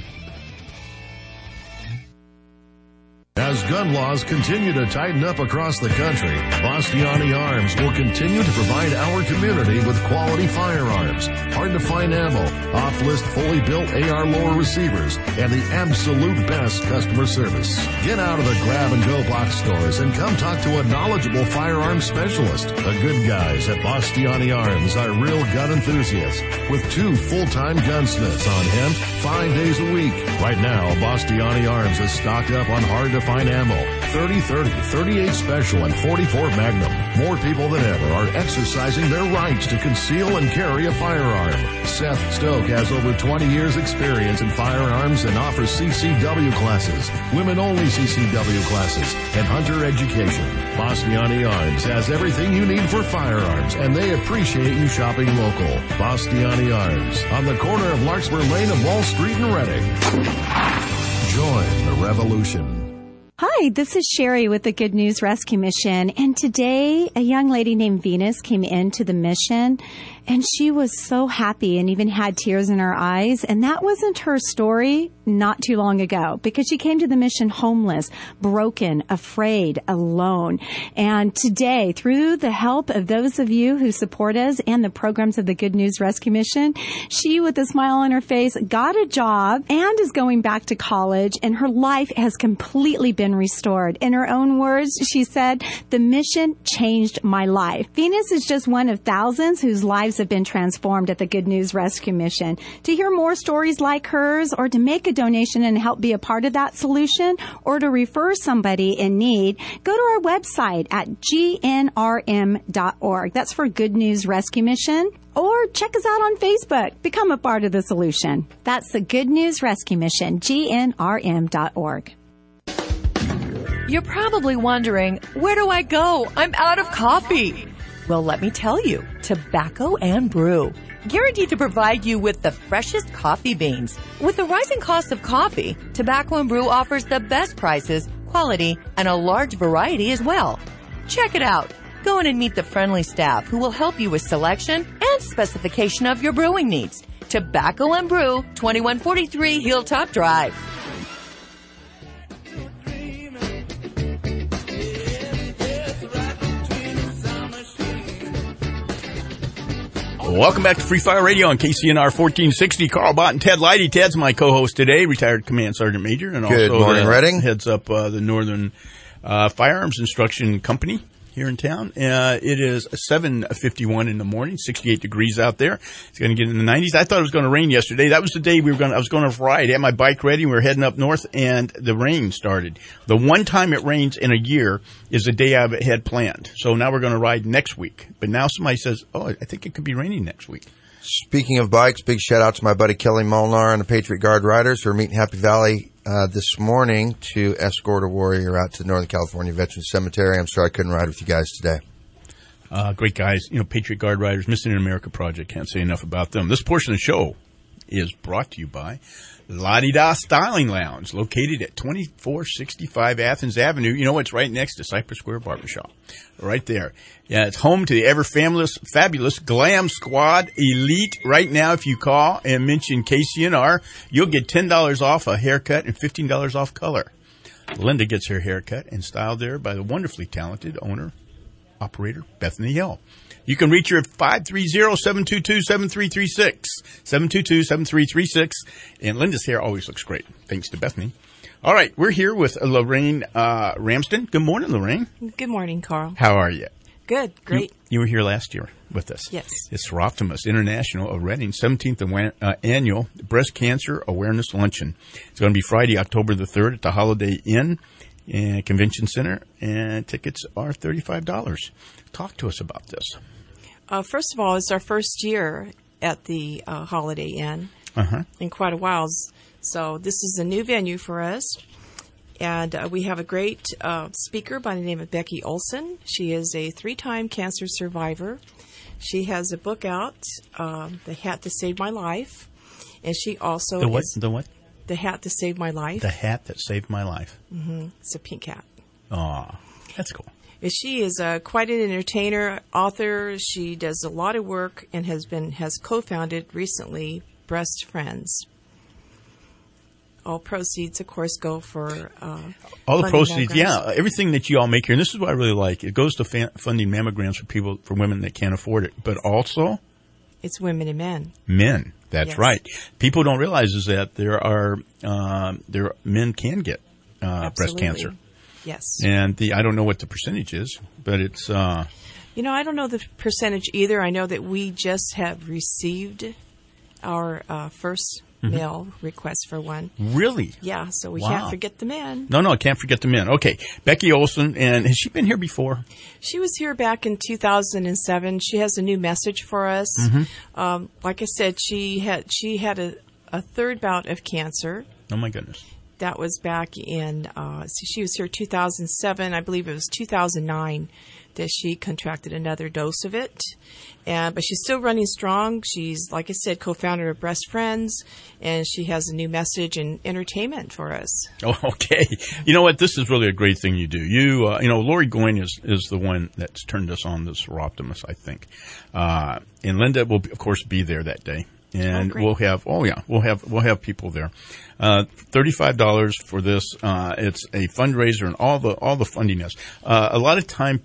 As gun laws continue to tighten up across the country, Bastiani Arms will continue to provide our community with quality firearms, hard-to-find ammo, off-list fully built AR lower receivers, and the absolute best customer service. Get out of the grab-and-go box stores and come talk to a knowledgeable firearms specialist. The good guys at Bastiani Arms are real gun enthusiasts with 2 full-time gunsmiths on hand 5 days a week. Right now, Bastiani Arms is stocked up on hard-to-find ammo, 30-30, 38 Special, and 44 Magnum. More people than ever are exercising their rights to conceal and carry a firearm. Seth Stoke has over 20 years experience in firearms and offers CCW classes, women-only CCW classes, and hunter education. Bastiani Arms has everything you need for firearms, and they appreciate you shopping local. Bastiani Arms, on the corner of Larkspur Lane and Wall Street in Reading. Join the revolution. Hi, this is Sherry with the Good News Rescue Mission, and today a young lady named Venus came into the mission, and she was so happy and even had tears in her eyes, and that wasn't her story not too long ago, because she came to the mission homeless, broken, afraid, alone. And today, through the help of those of you who support us and the programs of the Good News Rescue Mission, she, with a smile on her face, got a job and is going back to college, and her life has completely been restored. In her own words, she said, "The mission changed my life." Venus is just one of thousands whose lives have been transformed at the Good News Rescue Mission. To hear more stories like hers, or to make a donation and help be a part of that solution, or to refer somebody in need, go to our website at gnrm.org. That's for Good News Rescue Mission. Or check us out on Facebook. Become a part of the solution. That's the Good News Rescue Mission, gnrm.org. You're probably wondering, where do I go? I'm out of coffee. Well, let me tell you, Tobacco and Brew. Guaranteed to provide you with the freshest coffee beans. With the rising cost of coffee, Tobacco and Brew offers the best prices, quality, and a large variety as well. Check it out. Go in and meet the friendly staff who will help you with selection and specification of your brewing needs. Tobacco and Brew, 2143 Hilltop Drive. Welcome back to Free Fire Radio on KCNR 1460. Carl Bott and Ted Leidy. Ted's my co-host today, retired Command Sergeant Major, and Good also morning, Reading. Heads up the Northern Firearms Instruction Company here in town. It is 7:51 in the morning, 68 degrees out there. It's going to get in the 90s. I thought it was going to rain yesterday. That was the day I was going to ride. I had my bike ready, and we were heading up north, and the rain started. The one time it rains in a year is the day I had planned. So now we're going to ride next week. But now somebody says, I think it could be raining next week. Speaking of bikes, big shout out to my buddy Kelly Molnar and the Patriot Guard Riders who are meeting Happy Valley this morning to escort a warrior out to the Northern California Veterans Cemetery. I'm sorry I couldn't ride with you guys today. Great guys. Patriot Guard Riders, Missing in America Project. Can't say enough about them. This portion of the show is brought to you by La Di Da Styling Lounge, located at 2465 Athens Avenue. You know, it's right next to Cypress Square Barbershop. Right there. Yeah, it's home to the fabulous Glam Squad Elite. Right now, if you call and mention KCNR, you'll get $10 off a haircut and $15 off color. Linda gets her haircut and styled there by the wonderfully talented owner-operator, Bethany Hill. You can reach her at 530-722-7336, 722-7336, and Linda's hair always looks great, thanks to Bethany. All right, we're here with Lorraine Ramsden. Good morning, Lorraine. Good morning, Carl. How are you? Good, great. You were here last year with us. Yes. It's Optimus International of Reading, 17th Annual Breast Cancer Awareness Luncheon. It's going to be Friday, October the 3rd at the Holiday Inn and Convention Center, and tickets are $35. Talk to us about this. First of all, it's our first year at the Holiday Inn in quite a while. So this is a new venue for us. And we have a great speaker by the name of Becky Olson. She is a 3-time cancer survivor. She has a book out, The Hat That Saved My Life. And she also The what? The Hat That Saved My Life. The Hat That Saved My Life. Mm-hmm. It's a pink hat. Aw, that's cool. She is quite an entertainer, author. She does a lot of work and has co-founded recently Breast Friends. All proceeds, of course, go for all the proceeds. Yeah, everything that you all make here, and this is what I really like. It goes to funding mammograms for women that can't afford it, but also It's women and men. Men. That's Yes. right. People don't realize is that there are men can get breast Absolutely. cancer. Yes. And I don't know what the percentage is, but it's I don't know the percentage either. I know that we just have received our first mail request for one. really. Yeah, so we Wow. can't forget the men. No, I can't forget the men. Okay, Becky Olson, and has she been here before? She was here back in 2007. She has a new message for us. Like I said, she had a third bout of cancer. Oh my goodness. That was back in, she was here 2007. I believe it was 2009 that she contracted another dose of it. But she's still running strong. She's, like I said, co-founder of Breast Friends, and she has a new message and entertainment for us. Oh, okay. You know what? This is really a great thing you do. Lori Goyne is the one that's turned us on this Seroptimus, I think. And Linda will, of course, be there that day. And we'll have people there. $35 for this. It's a fundraiser, and all the funding is. A lot of time,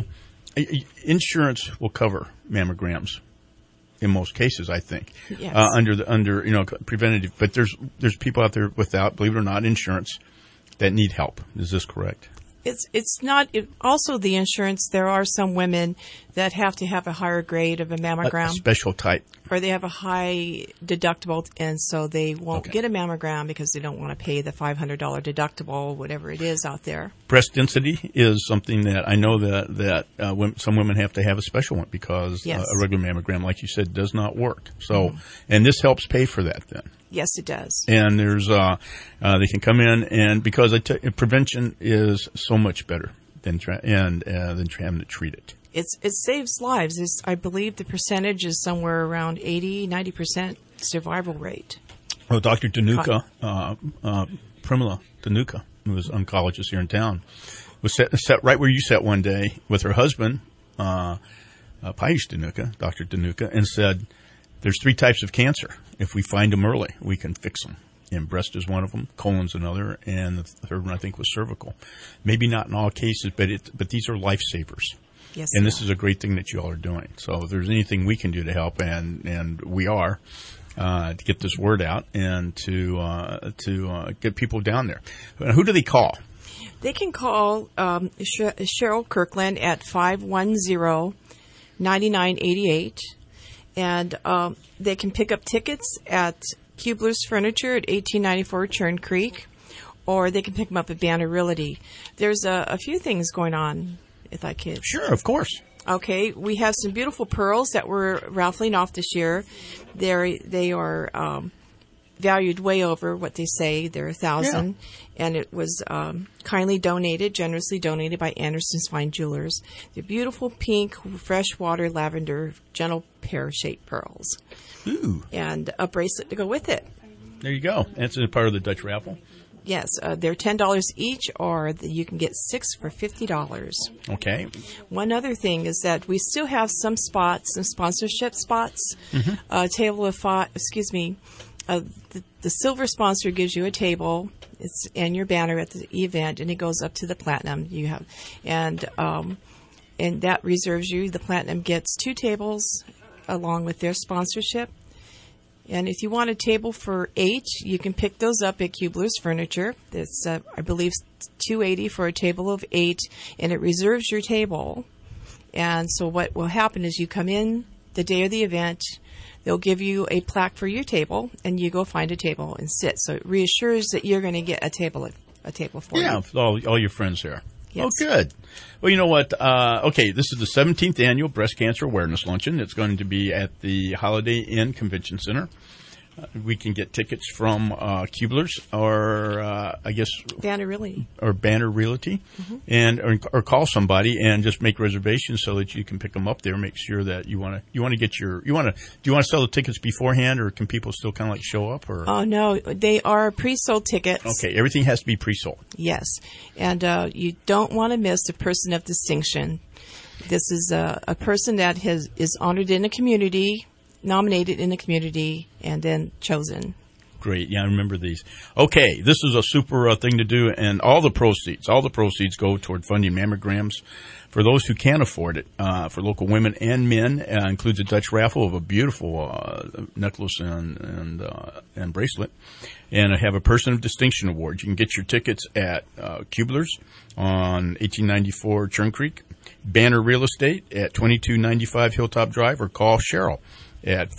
insurance will cover mammograms in most cases, I think. Yes. Under preventative. But there's people out there without, believe it or not, insurance that need help. Is this correct? It's not also the insurance. There are some women that have to have a higher grade of a mammogram, A special type. or they have a high deductible, and so they won't get a mammogram because they don't want to pay the $500 deductible, whatever it is out there. Breast density is something that I know that some women have to have a special one because Yes. a regular mammogram, like you said, does not work. So, and this helps pay for that then. Yes, it does. And there's they can come in, and because prevention is so much better than having to treat it. It saves lives. I believe the percentage is somewhere around 80-90% survival rate. Well, Dr. Danuka, Primula Danuka, who was an oncologist here in town, was sat right where you sat one day with her husband, Payush Danuka, Dr. Danuka, and said, there's 3 types of cancer. If we find them early, we can fix them. And breast is one of them, colon's another, and the third one I think was cervical. Maybe not in all cases, but these are lifesavers. Yes, and this is a great thing that you all are doing. So if there's anything we can do to help, and we are, to get this word out and to get people down there. Who do they call? They can call Cheryl Kirkland at 510-9988. And they can pick up tickets at Kubler's Furniture at 1894 Churn Creek, or they can pick them up at Banner Realty. There's a few things going on, if I could. Sure, of course. Okay, we have some beautiful pearls that we're raffling off this year. They are valued way over what they say. They're $1,000, and it was generously donated by Anderson's Fine Jewelers. They're beautiful pink, freshwater lavender, gentle pear-shaped pearls. Ooh. And a bracelet to go with it. There you go. That's a part of the Dutch raffle. Yes, they're $10 each, or you can get 6 for $50. Okay. One other thing is that we still have some sponsorship spots. Table of 5. Excuse me. The silver sponsor gives you a table. It's and your banner at the event, and it goes up to the platinum. You have, and that reserves you. The platinum gets 2 tables along with their sponsorship. And if you want a table for 8, you can pick those up at Kubler's Furniture. It's, I believe, $280 for a table of 8, and it reserves your table. And so what will happen is you come in the day of the event, they'll give you a plaque for your table, and you go find a table and sit. So it reassures that you're going to get a table for you. Yeah, with all your friends there. Yes. Oh, good. Well, you know what? Okay, this is the 17th Annual Breast Cancer Awareness Luncheon. It's going to be at the Holiday Inn Convention Center. We can get tickets from Kubler's or, I guess... Banner Realty. Or Banner Realty. Or call somebody and just make reservations so that you can pick them up there. Make sure that do you want to sell the tickets beforehand, or can people still kind of like show up? Or? Oh, no. They are pre-sold tickets. Okay, everything has to be pre-sold. Yes. And you don't want to miss a person of distinction. This is a person that is honored in the community, nominated in the community, and then chosen. Great. Yeah, I remember these. Okay, this is a super thing to do, and all the proceeds go toward funding mammograms for those who can't afford it, for local women and men. Includes a Dutch raffle of a beautiful necklace and bracelet, and I have a Person of Distinction award. You can get your tickets at Kubler's on 1894 Churn Creek, Banner Real Estate at 2295 Hilltop Drive, or call Cheryl at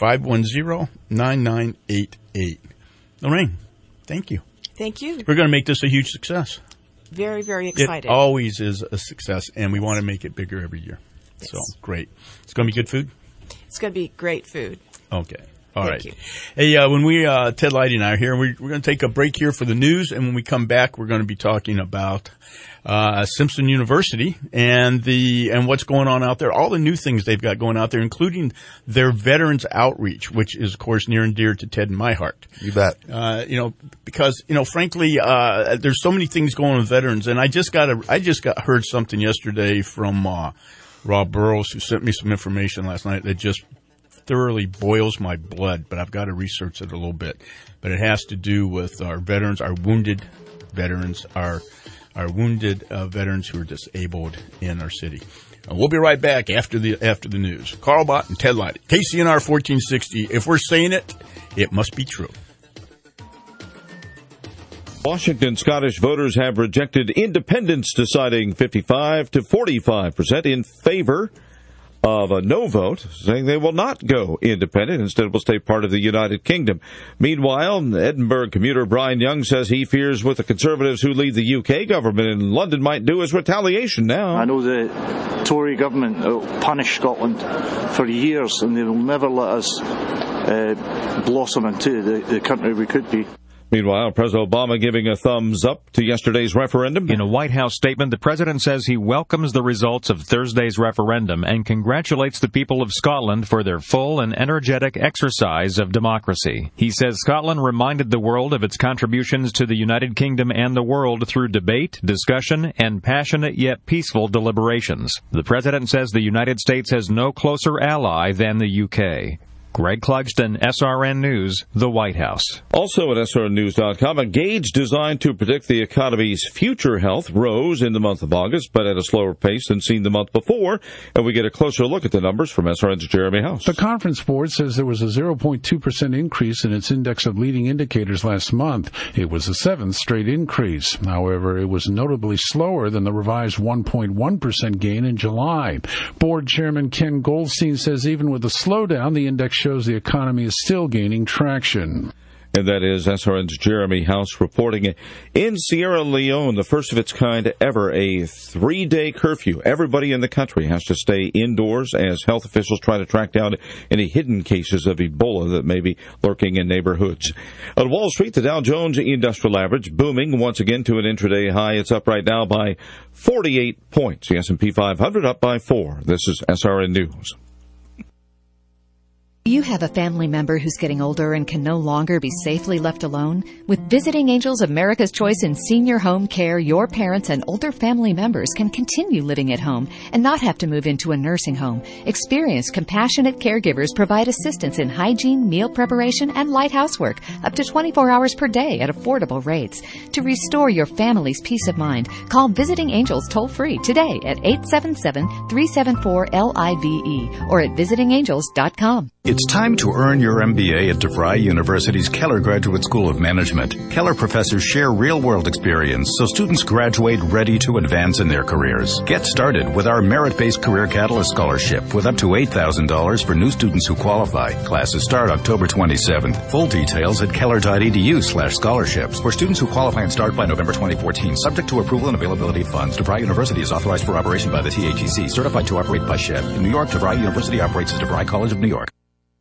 510-9988. Lorraine, thank you. Thank you. We're going to make this a huge success. Very, very excited. It always is a success, and we want to make it bigger every year. Yes. So, great. It's going to be good food? It's going to be great food. Okay. All right. Thank you. Hey, when we, Ted Leidy and I are here, we're going to take a break here for the news, and when we come back, we're going to be talking about Simpson University and what's going on out there, all the new things they've got going out there, including their veterans outreach, which is, of course, near and dear to Ted and my heart. You bet. Because frankly, there's so many things going on with veterans, and I just heard something yesterday from Rob Burrows, who sent me some information last night that just thoroughly boils my blood, but I've got to research it a little bit. But it has to do with our veterans, our wounded veterans, our wounded veterans who are disabled in our city. We'll be right back after the news. Carl Bott and Ted Leidy, KCNR 1460. If we're saying it, it must be true. Washington Scottish voters have rejected independents, deciding 55 to 45% in favor of a no vote, saying they will not go independent. Instead, will stay part of the United Kingdom. Meanwhile, Edinburgh commuter Brian Young says he fears what the Conservatives who lead the UK government in London might do as retaliation now. I know the Tory government will punish Scotland for years, and they will never let us blossom into the country we could be. Meanwhile, President Obama giving a thumbs up to yesterday's referendum. In a White House statement, the president says he welcomes the results of Thursday's referendum and congratulates the people of Scotland for their full and energetic exercise of democracy. He says Scotland reminded the world of its contributions to the United Kingdom and the world through debate, discussion, and passionate yet peaceful deliberations. The president says the United States has no closer ally than the UK. Greg Clugston, SRN News, the White House. Also at SRNnews.com, a gauge designed to predict the economy's future health rose in the month of August, but at a slower pace than seen the month before. And we get a closer look at the numbers from SRN's Jeremy House. The Conference Board says there was a 0.2% increase in its index of leading indicators last month. It was the seventh straight increase. However, it was notably slower than the revised 1.1% gain in July. Board Chairman Ken Goldstein says even with the slowdown, the index shows the economy is still gaining traction. And that is SRN's Jeremy House reporting. In Sierra Leone, the first of its kind ever, a 3-day curfew. Everybody in the country has to stay indoors as health officials try to track down any hidden cases of Ebola that may be lurking in neighborhoods. On Wall Street, the Dow Jones Industrial Average booming once again to an intraday high. It's up right now by 48 points. The S&P 500 up by 4. This is SRN News. You have a family member who's getting older and can no longer be safely left alone? With Visiting Angels, America's Choice in Senior Home Care, your parents and older family members can continue living at home and not have to move into a nursing home. Experienced, compassionate caregivers provide assistance in hygiene, meal preparation, and light housework up to 24 hours per day at affordable rates. To restore your family's peace of mind, call Visiting Angels toll-free today at 877-374-LIVE or at visitingangels.com. It's time to earn your MBA at DeVry University's Keller Graduate School of Management. Keller professors share real-world experience, so students graduate ready to advance in their careers. Get started with our merit-based Career Catalyst Scholarship with up to $8,000 for new students who qualify. Classes start October 27th. Full details at keller.edu/scholarships for students who qualify and start by November 2014. Subject to approval and availability of funds. DeVry University is authorized for operation by the TAGC, certified to operate by SHED. In New York, DeVry University operates as DeVry College of New York.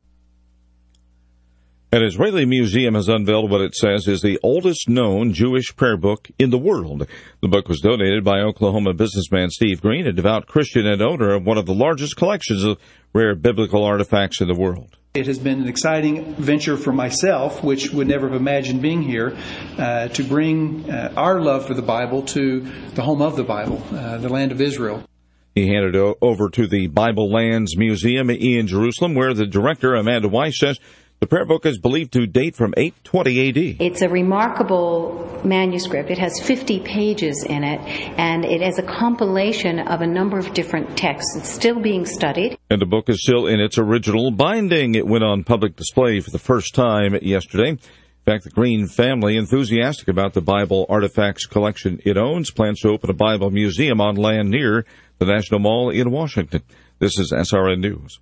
An Israeli museum has unveiled what it says is the oldest known Jewish prayer book in the world. The book was donated by Oklahoma businessman Steve Green, a devout Christian and owner of one of the largest collections of rare biblical artifacts in the world. It has been an exciting venture for myself, which would never have imagined being here, to bring our love for the Bible to the home of the Bible, the land of Israel. He handed it over to the Bible Lands Museum in Jerusalem, where the director, Amanda Weiss, says The prayer book is believed to date from 820 A.D. It's a remarkable manuscript. It has 50 pages in it, and it is a compilation of a number of different texts. It's still being studied. And the book is still in its original binding. It went on public display for the first time yesterday. In fact, the Green family, enthusiastic about the Bible artifacts collection it owns, plans to open a Bible museum on land near the National Mall in Washington. This is SRN News.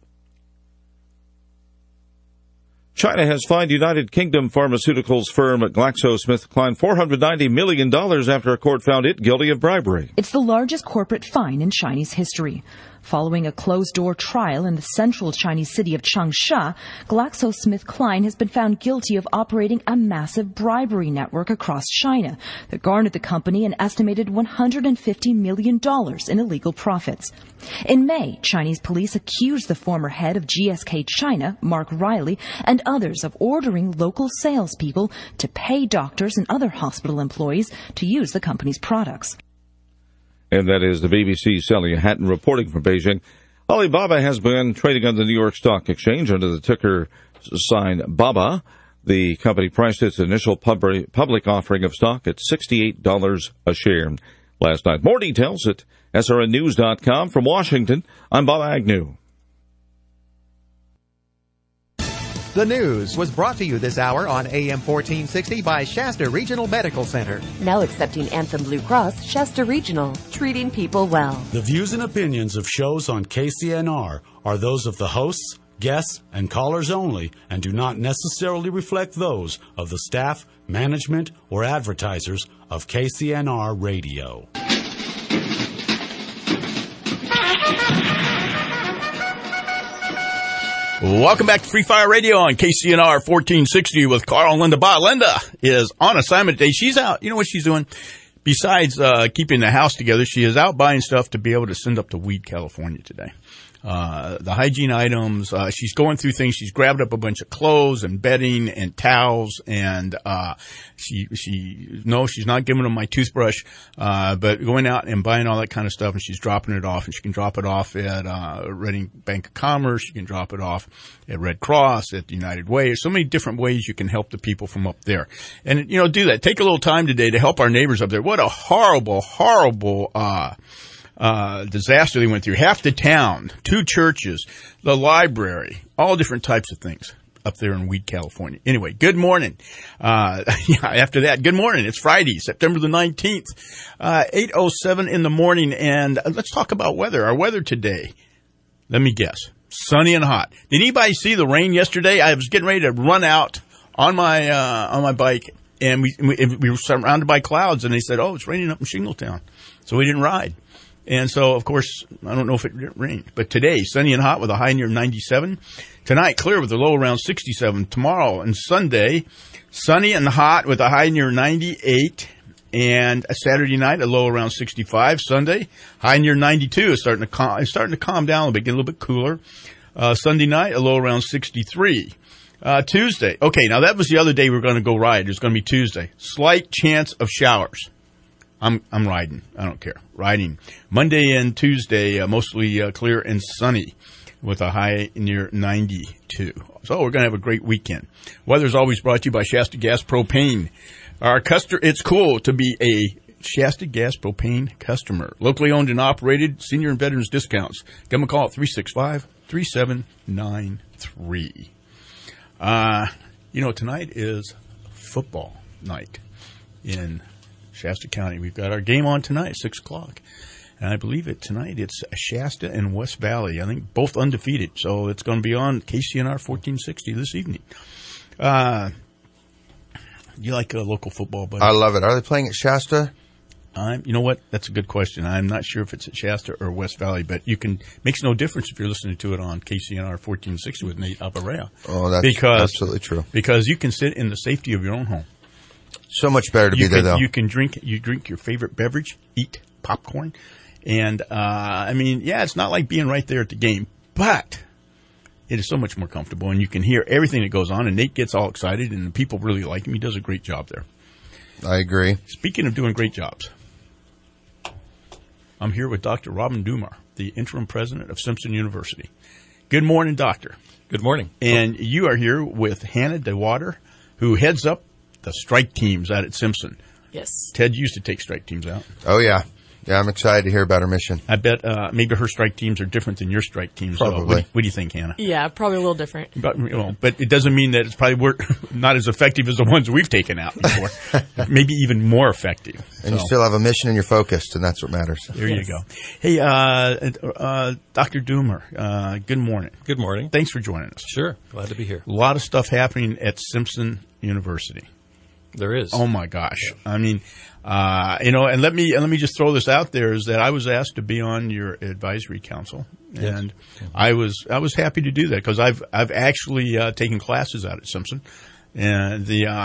China has fined United Kingdom pharmaceuticals firm GlaxoSmithKline $490 million after a court found it guilty of bribery. It's the largest corporate fine in Chinese history. Following a closed-door trial in the central Chinese city of Changsha, GlaxoSmithKline has been found guilty of operating a massive bribery network across China that garnered the company an estimated $150 million in illegal profits. In May, Chinese police accused the former head of GSK China, Mark Riley, and others of ordering local salespeople to pay doctors and other hospital employees to use the company's products. And that is the BBC's Sally Hatton reporting from Beijing. Alibaba has been trading on the New York Stock Exchange under the ticker sign BABA. The company priced its initial public offering of stock at $68 a share last night. More details at srnnews.com. From Washington, I'm Bob Agnew. The news was brought to you this hour on AM 1460 by Shasta Regional Medical Center. Now accepting Anthem Blue Cross, Shasta Regional, treating people well. The views and opinions of shows on KCNR are those of the hosts, guests, and callers only and do not necessarily reflect those of the staff, management, or advertisers of KCNR Radio. Welcome back to Free Fire Radio on KCNR 1460 with Carl and Linda Bott. Linda is on assignment today. She's out. You know what she's doing? Besides keeping the house together, she is out buying stuff to be able to send up to Weed, California today. The hygiene items, she's going through things. She's grabbed up a bunch of clothes and bedding and towels, and she's not giving them my toothbrush, but going out and buying all that kind of stuff, and she's dropping it off, and she can drop it off at Reading Bank of Commerce. She can drop it off at Red Cross, at the United Way. There's so many different ways you can help the people from up there. And, do that. Take a little time today to help our neighbors up there. What a horrible disaster they went through. Half the town, 2 churches, the library, all different types of things up there in Weed, California. Anyway, good morning. After that, good morning. It's Friday, September the 19th, 8:07 in the morning, and let's talk about weather. Our weather today, let me guess, sunny and hot. Did anybody see the rain yesterday? I was getting ready to run out on my bike, and we were surrounded by clouds, and they said, oh, it's raining up in Shingletown. So we didn't ride. And so, of course, I don't know if it rained. But today, sunny and hot with a high near 97. Tonight, clear with a low around 67. Tomorrow and Sunday, sunny and hot with a high near 98. And Saturday night, a low around 65. Sunday, high near 92. It's starting to calm down a little bit, get a little bit cooler. Sunday night, a low around 63. Tuesday. Okay, now that was the other day we were going to go ride. It's going to be Tuesday. Slight chance of showers. I'm riding. I don't care. Riding. Monday and Tuesday, mostly clear and sunny with a high near 92. So we're going to have a great weekend. Weather's always brought to you by Shasta Gas Propane. It's cool to be a Shasta Gas Propane customer. Locally owned and operated, senior and veterans discounts. Give them a call at 365-3793. Tonight is football night in Shasta County. We've got our game on tonight, 6 o'clock. And I believe tonight it's Shasta and West Valley. I think both undefeated. So it's going to be on KCNR 1460 this evening. You like local football, buddy? I love it. Are they playing at Shasta? You know what? That's a good question. I'm not sure if it's at Shasta or West Valley, but makes no difference if you're listening to it on KCNR 1460 with Nate Aparea. Oh, that's absolutely true. Because you can sit in the safety of your own home. So much better to be there, though. You drink your favorite beverage, eat popcorn, and it's not like being right there at the game, but it is so much more comfortable, and you can hear everything that goes on. And Nate gets all excited, and the people really like him. He does a great job there. I agree. Speaking of doing great jobs, I'm here with Dr. Robin Dumar, the interim president of Simpson University. Good morning, Doctor. Good morning. And you are here with Hannah DeWater, who heads up the strike teams out at Simpson. Yes. Ted used to take strike teams out. Oh, yeah. Yeah, I'm excited to hear about her mission. I bet maybe her strike teams are different than your strike teams. Probably. What do you think, Hannah? Yeah, probably a little different. But it doesn't mean that it's probably not as effective as the ones we've taken out before. Maybe even more effective. And you still have a mission and you're focused, and that's what matters. There you go. Hey, Dr. Doomer, good morning. Good morning. Thanks for joining us. Sure. Glad to be here. A lot of stuff happening at Simpson University. There is. Oh my gosh! I mean, and let me just throw this out there: is that I was asked to be on your advisory council, and yes. I was happy to do that because I've actually taken classes out at Simpson, and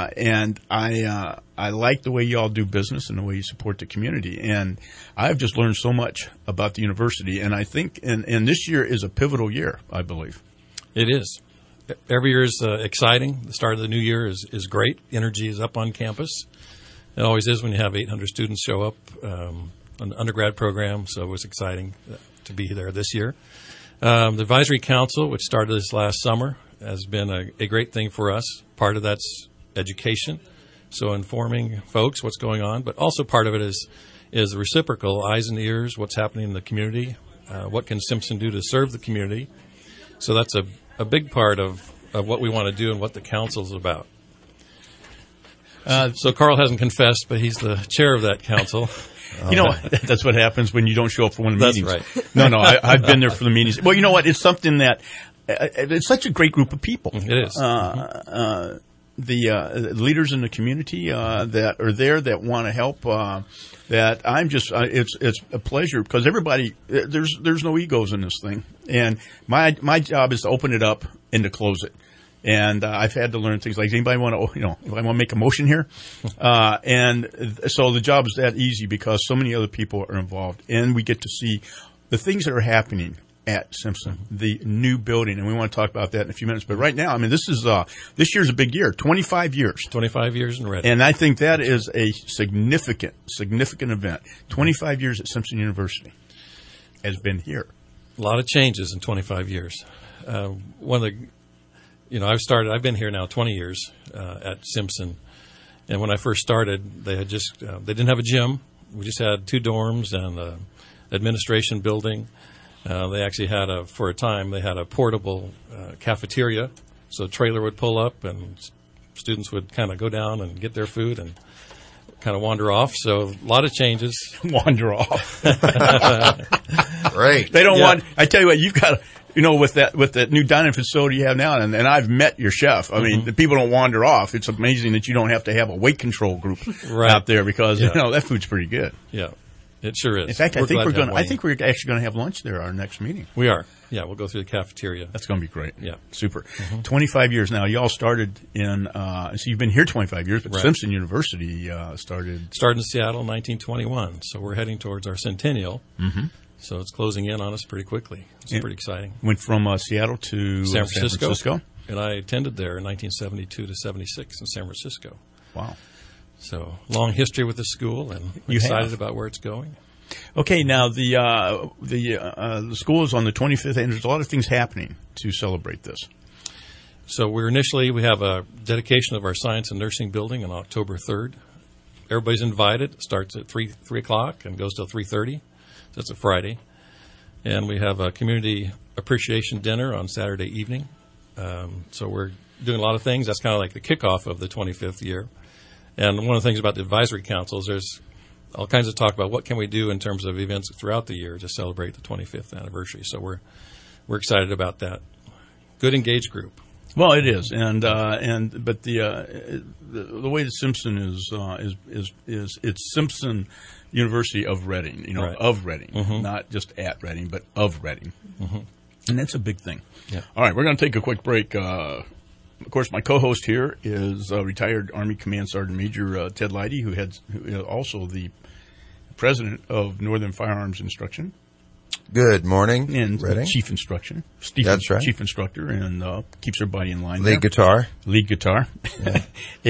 I like the way you all do business and the way you support the community, and I've just learned so much about the university, and I think and this year is a pivotal year, I believe. It is. Every year is exciting. The start of the new year is great. Energy is up on campus. It always is when you have 800 students show up on the undergrad program, so it was exciting to be there this year. The Advisory Council, which started this last summer, has been a great thing for us. Part of that's education, so informing folks what's going on, but also part of it is the reciprocal, eyes and ears, what's happening in the community, what can Simpson do to serve the community. So that's a big part of what we want to do and what the council is about. So Carl hasn't confessed, but he's the chair of that council. You know, that's what happens when you don't show up for one of the meetings. That's right. No, I've been there for the meetings. Well, you know what? It's something that it's such a great group of people. It is. The leaders in the community that are there that want to help. That I'm just it's a pleasure because everybody there's no egos in this thing, and my job is to open it up and to close it. And I've had to learn things like, does anybody want to, if I want to make a motion here? And so the job is that easy because so many other people are involved. And we get to see the things that are happening at Simpson, the new building. And we want to talk about that in a few minutes. But right now, I mean, this year's a big year, 25 years. 25 years in Reading. And I think that is a significant event. 25 years at Simpson University has been here. A lot of changes in 25 years. I've been here now 20 years at Simpson, and when I first started, they didn't have a gym. We just had 2 dorms and an administration building. They actually had for a time, they had a portable cafeteria, so a trailer would pull up and students would kind of go down and get their food and kind of wander off. So a lot of changes. Wander off. Great. They don't want. I tell you what, you've got to. With that new dining facility you have now, and I've met your chef. I mean, the people don't wander off. It's amazing that you don't have to have a weight control group out there because that food's pretty good. Yeah, it sure is. In fact, I think we're actually going to have lunch there our next meeting. We are. Yeah, we'll go through the cafeteria. That's going to be great. Yeah, super. 25 years now. You all started in. So you've been here 25 years, but Simpson University started in Seattle in 1921. So we're heading towards our centennial. Mm-hmm. So it's closing in on us pretty quickly. It's pretty exciting. Went from Seattle to San Francisco. And I attended there in 1972 to 76 in San Francisco. Wow. So long history with the school, and we're excited about where it's going. Okay, now the school is on the 25th, and there's a lot of things happening to celebrate this. So we have a dedication of our science and nursing building on October 3rd. Everybody's invited. It starts at 3 o'clock and goes till 3:30. That's a Friday. And we have a community appreciation dinner on Saturday evening. So we're doing a lot of things. That's kind of like the kickoff of the 25th year. And one of the things about the advisory councils, there's all kinds of talk about what can we do in terms of events throughout the year to celebrate the 25th anniversary. So we're excited about that. Good engaged group. Well, it is, but the way that Simpson is it's Simpson University of Reading, of Reading, not just at Reading, but of Reading, and that's a big thing. Yeah. All right, we're going to take a quick break. Of course, my co-host here is retired Army Command Sergeant Major Ted Leidy, who is also the president of Northern Firearms Instruction. Good morning. And Reading. chief instructor. That's right. Chief instructor, and keeps everybody in line. Lead guitar. Yeah.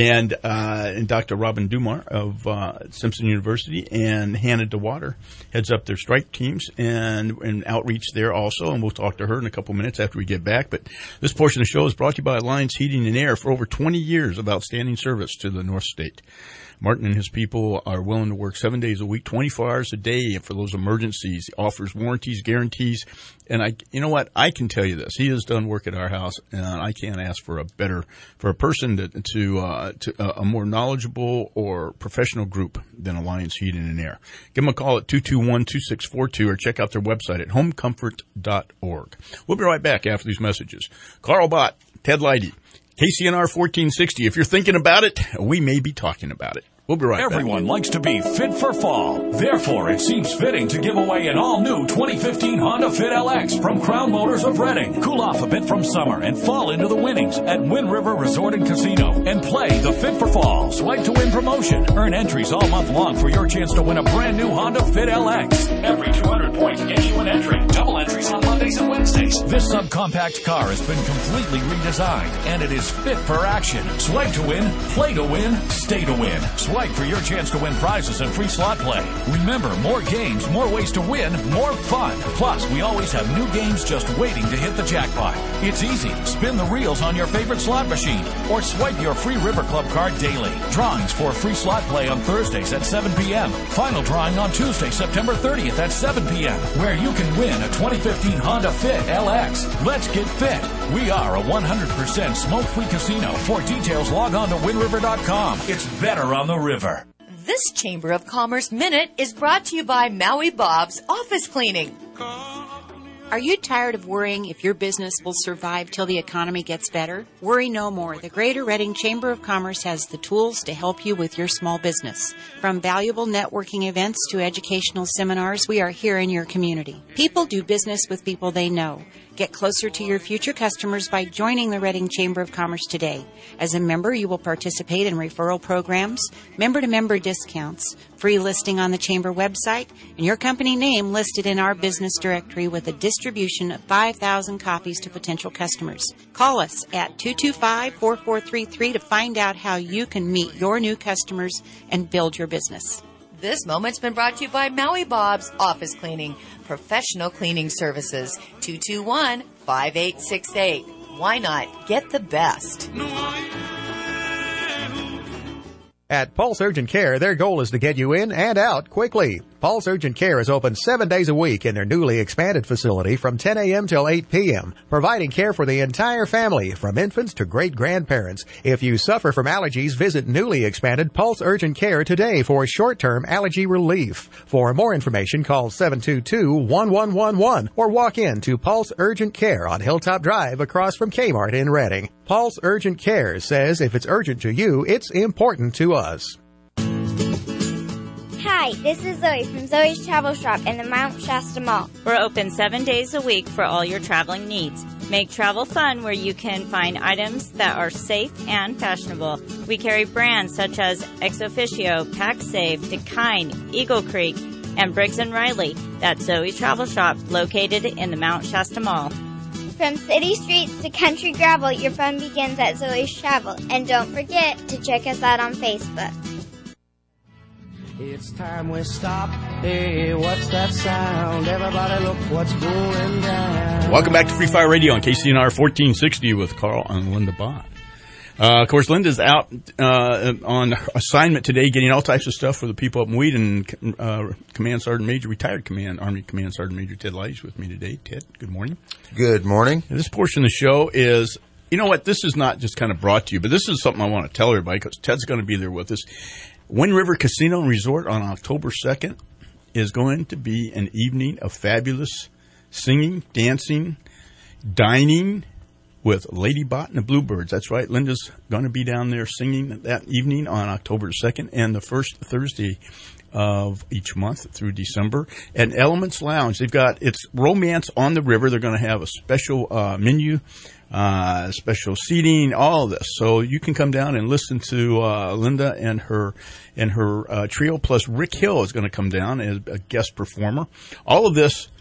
and Dr. Robin Dumar of Simpson University, and Hannah DeWater heads up their strike teams and outreach there also. And we'll talk to her in a couple minutes after we get back. But this portion of the show is brought to you by Alliance Heating and Air for over 20 years of outstanding service to the North State. Martin and his people are willing to work 7 days a week, 24 hours a day for those emergencies. He offers warranties, guarantees. And you know what? I can tell you this. He has done work at our house, and I can't ask for a person to a more knowledgeable or professional group than Alliance Heating and Air. Give them a call at 221-2642 or check out their website at homecomfort.org. We'll be right back after these messages. Carl Bott, Ted Leidy, KCNR 1460. If you're thinking about it, we may be talking about it. We'll be right back. Everyone likes to be fit for fall. Therefore, it seems fitting to give away an all-new 2015 Honda Fit LX from Crown Motors of Reading. Cool off a bit from summer and fall into the winnings at Wind River Resort and Casino. And play the Fit for Fall Swipe to Win promotion. Earn entries all month long for your chance to win a brand new Honda Fit LX. Every 200 points gets you an entry. Double entries on Mondays and Wednesdays. This subcompact car has been completely redesigned, and it is fit for action. Swipe to win, play to win, stay to win. Swipe for your chance to win prizes and free slot play. Remember, more games, more ways to win, more fun. Plus, we always have new games just waiting to hit the jackpot. It's easy. Spin the reels on your favorite slot machine or swipe your free River Club card daily. Drawings for free slot play on Thursdays at 7 p.m. Final drawing on Tuesday, September 30th at 7 p.m. where you can win a 2015 Honda Fit LX. Let's get fit. We are a 100% smoke-free casino. For details, log on to WindRiver.com. It's better on the river. This Chamber of Commerce Minute is brought to you by Maui Bob's Office Cleaning. Are you tired of worrying if your business will survive till the economy gets better? Worry no more. The Greater Reading Chamber of Commerce has the tools to help you with your small business. From valuable networking events to educational seminars, we are here in your community. People do business with people they know. Get closer to your future customers by joining the Reading Chamber of Commerce today. As a member, you will participate in referral programs, member-to-member discounts, free listing on the Chamber website, and your company name listed in our business directory with a distribution of 5,000 copies to potential customers. Call us at 225-4433 to find out how you can meet your new customers and build your business. This moment's been brought to you by Maui Bob's Office Cleaning, professional cleaning services, 221-5868. Why not get the best? At Pulse Urgent Care, their goal is to get you in and out quickly. Pulse Urgent Care is open 7 days a week in their newly expanded facility from 10 a.m. till 8 p.m., providing care for the entire family, from infants to great-grandparents. If you suffer from allergies, visit newly expanded Pulse Urgent Care today for short-term allergy relief. For more information, call 722-1111 or walk in to Pulse Urgent Care on Hilltop Drive across from Kmart in Reading. Pulse Urgent Care says if it's urgent to you, it's important to us. Hi, this is Zoe from Zoe's Travel Shop in the Mount Shasta Mall. We're open 7 days a week for all your traveling needs. Make travel fun where you can find items that are safe and fashionable. We carry brands such as Ex Officio, PacSafe, Dakine, Eagle Creek, and Briggs & Riley. That's Zoe's Travel Shop, located in the Mount Shasta Mall. From city streets to country gravel, your fun begins at Zoe's Travel. And don't forget to check us out on Facebook. It's time we stop. Hey, what's that sound? Everybody look what's going down. Welcome back to Free Fire Radio on KCNR 1460 with Carl and Linda Bott. Of course, Linda's out on assignment today, getting all types of stuff for the people up in Wheaton. Command Sergeant Major, retired Army Command Sergeant Major Ted Leidy is with me today. Ted, good morning. Good morning. This portion of the show is, you know what, this is not just kind of brought to you, but this is something I want to tell everybody because Ted's going to be there with us. Wind River Casino and Resort on October 2nd is going to be an evening of fabulous singing, dancing, dining with Lady Bott and the Bluebirds. That's right. Linda's going to be down there singing that evening on October 2nd and the first Thursday of each month through December. At Elements Lounge, it's romance on the river. They're going to have a special menu, special seating, all of this. So you can come down and listen to Linda and her trio. Plus Rick Hill is going to come down as a guest performer. All of this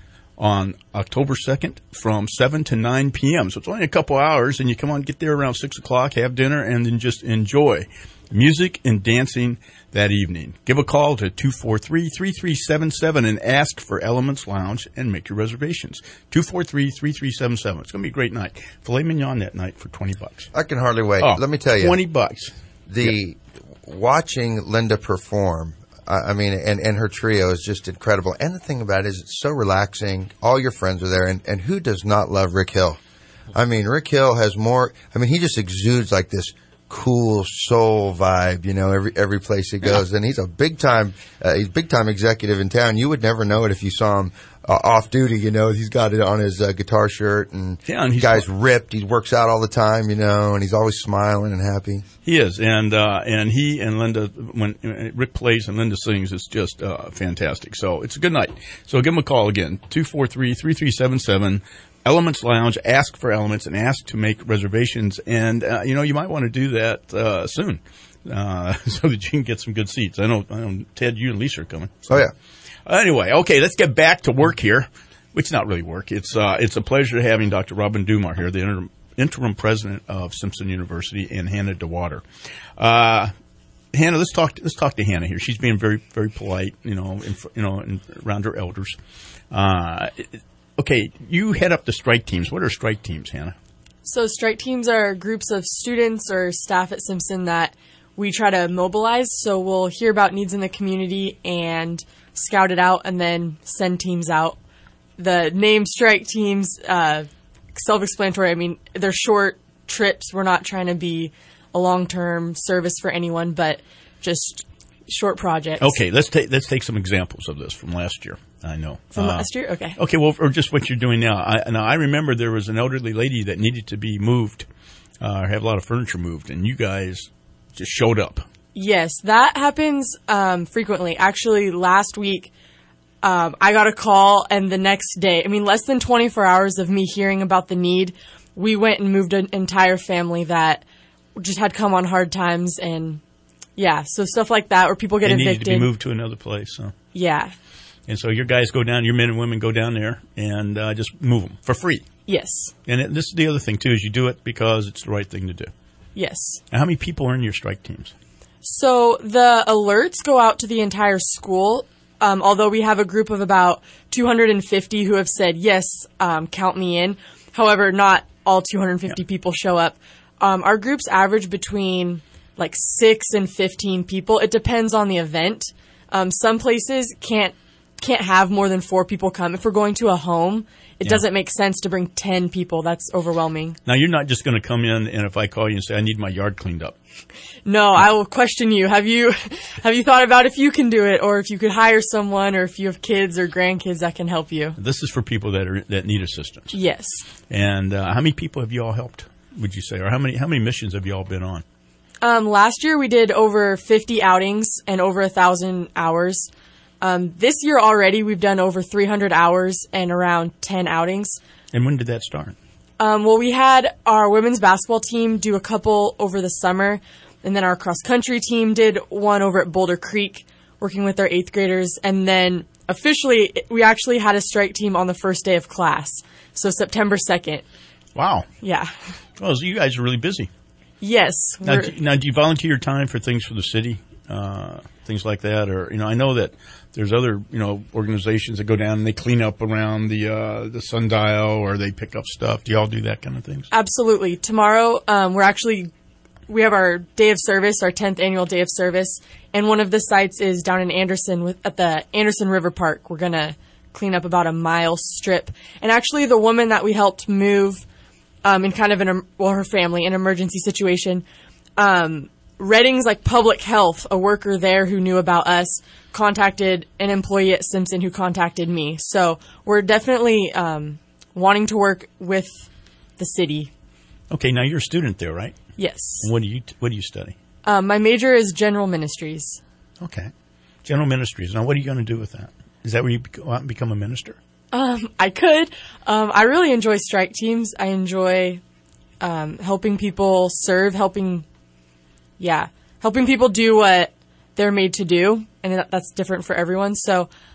on October 2nd from 7 to 9 p.m. So it's only a couple hours, and you come on, get there around 6 o'clock, have dinner, and then just enjoy music and dancing that evening. Give a call to 243-3377 and ask for Elements Lounge and make your reservations. 243-3377. It's going to be a great night. Filet mignon that night for $20. I can hardly wait. Oh, Let me tell you. $20. Watching Linda perform, I mean, and her trio is just incredible. And the thing about it is it's so relaxing. All your friends are there. And who does not love Rick Hill? I mean, Rick Hill has more, I mean, he just exudes like this cool soul vibe, you know, every place he goes. And he's a big time executive in town. You would never know it if you saw him off duty, you know. He's got it on his guitar shirt, and the guy's ripped. He works out all the time, you know, and he's always smiling and happy. He is, and he and Linda, when Rick plays and Linda sings, it's just fantastic. So it's a good night. So give him a call again, 243-3377. Elements Lounge. Ask for Elements and ask to make reservations. And, you might want to do that soon so that you can get some good seats. I know, Ted, you and Lisa are coming. So. Oh, yeah. Anyway, okay, let's get back to work here, which is not really work. It's a pleasure having Dr. Robin Dumar here, the interim president of Simpson University, and Hannah DeWater. Hannah, let's talk to Hannah here. She's being very, very polite, around her elders. Okay, you head up the strike teams. What are strike teams, Hannah? So strike teams are groups of students or staff at Simpson that we try to mobilize. So we'll hear about needs in the community and scout it out and then send teams out. The name strike teams, self-explanatory. I mean, they're short trips. We're not trying to be a long-term service for anyone, but just short projects. Okay, let's take some examples of this from last year. I know. From last year? Okay. Okay, well, or just what you're doing now. I remember there was an elderly lady that needed to be moved, or have a lot of furniture moved, and you guys just showed up. Yes, that happens frequently. Actually, last week, I got a call, and the next day, less than 24 hours of me hearing about the need, we went and moved an entire family that just had come on hard times, and yeah, so stuff like that, where people get evicted. They needed to be moved to another place. So. Yeah. And so your guys go down, your men and women go down there and just move them for free. Yes. And this is the other thing, too, is you do it because it's the right thing to do. Yes. Now, how many people are in your strike teams? So the alerts go out to the entire school, although we have a group of about 250 who have said, yes, count me in. However, not all 250 people show up. Our groups average between 6 and 15 people. It depends on the event. Some places can't have more than 4 people come. If we're going to a home, it doesn't make sense to bring 10 people. That's overwhelming. Now, you're not just going to come in and if I call you and say, I need my yard cleaned up. No, I will question you. Have you thought about if you can do it, or if you could hire someone, or if you have kids or grandkids that can help you? This is for people that need assistance. Yes. And how many people have you all helped, would you say? Or how many missions have you all been on? Last year we did over 50 outings and over 1,000 hours. This year already we've done over 300 hours and around 10 outings. And when did that start? Well, we had our women's basketball team do a couple over the summer, and then our cross-country team did one over at Boulder Creek, working with our 8th graders. And then officially, we actually had a strike team on the first day of class, so September 2nd. Wow. Yeah. Well, so you guys are really busy. Yes. Now, do you volunteer your time for things for the city, things like that? Or, I know that there's other, organizations that go down and they clean up around the sundial, or they pick up stuff. Do you all do that kind of things? Absolutely. Tomorrow, we have our day of service, our 10th annual day of service, and one of the sites is down in Anderson at the Anderson River Park. We're going to clean up about a mile strip. And actually, the woman that we helped move in kind of her family, an emergency situation, Redding's public health, a worker there who knew about us, contacted an employee at Simpson who contacted me. So we're definitely wanting to work with the city. Okay, now you're a student there, right? Yes. What do you study? My major is general ministries. Okay, general ministries. Now, what are you going to do with that? Is that where you go out and become a minister? I could. I really enjoy strike teams. I enjoy helping people serve, helping people do what they're made to do, and that's different for everyone. So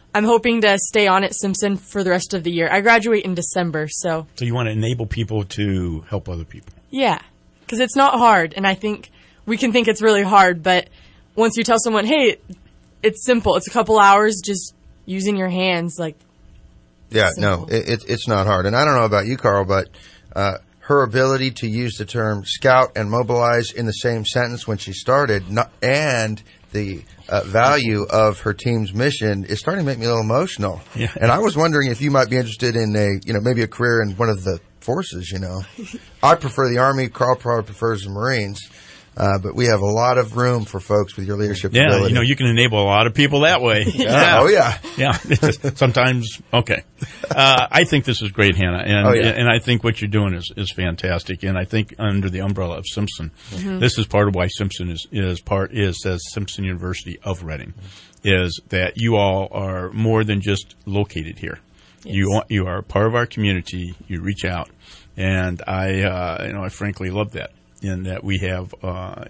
I'm hoping to stay on at Simpson for the rest of the year. I graduate in December, so. So you want to enable people to help other people? Yeah, because it's not hard, and I think we can think it's really hard, but once you tell someone, hey, it's simple. It's a couple hours just using your hands, like. Yeah, no, it's not hard. And I don't know about you, Carl, but her ability to use the term scout and mobilize in the same sentence when she started, and the value of her team's mission is starting to make me a little emotional. Yeah. And I was wondering if you might be interested in maybe a career in one of the forces, I prefer the Army. Carl probably prefers the Marines. But we have a lot of room for folks with your leadership ability. You can enable a lot of people that way. Yeah. Oh, yeah. Yeah. Sometimes, okay. I think this is great, Hannah. And I think what you're doing is fantastic. And I think under the umbrella of Simpson, this is part of why Simpson says Simpson University of Reading, is that you all are more than just located here. Yes. You are part of our community. You reach out. And I frankly love that. In that we have, a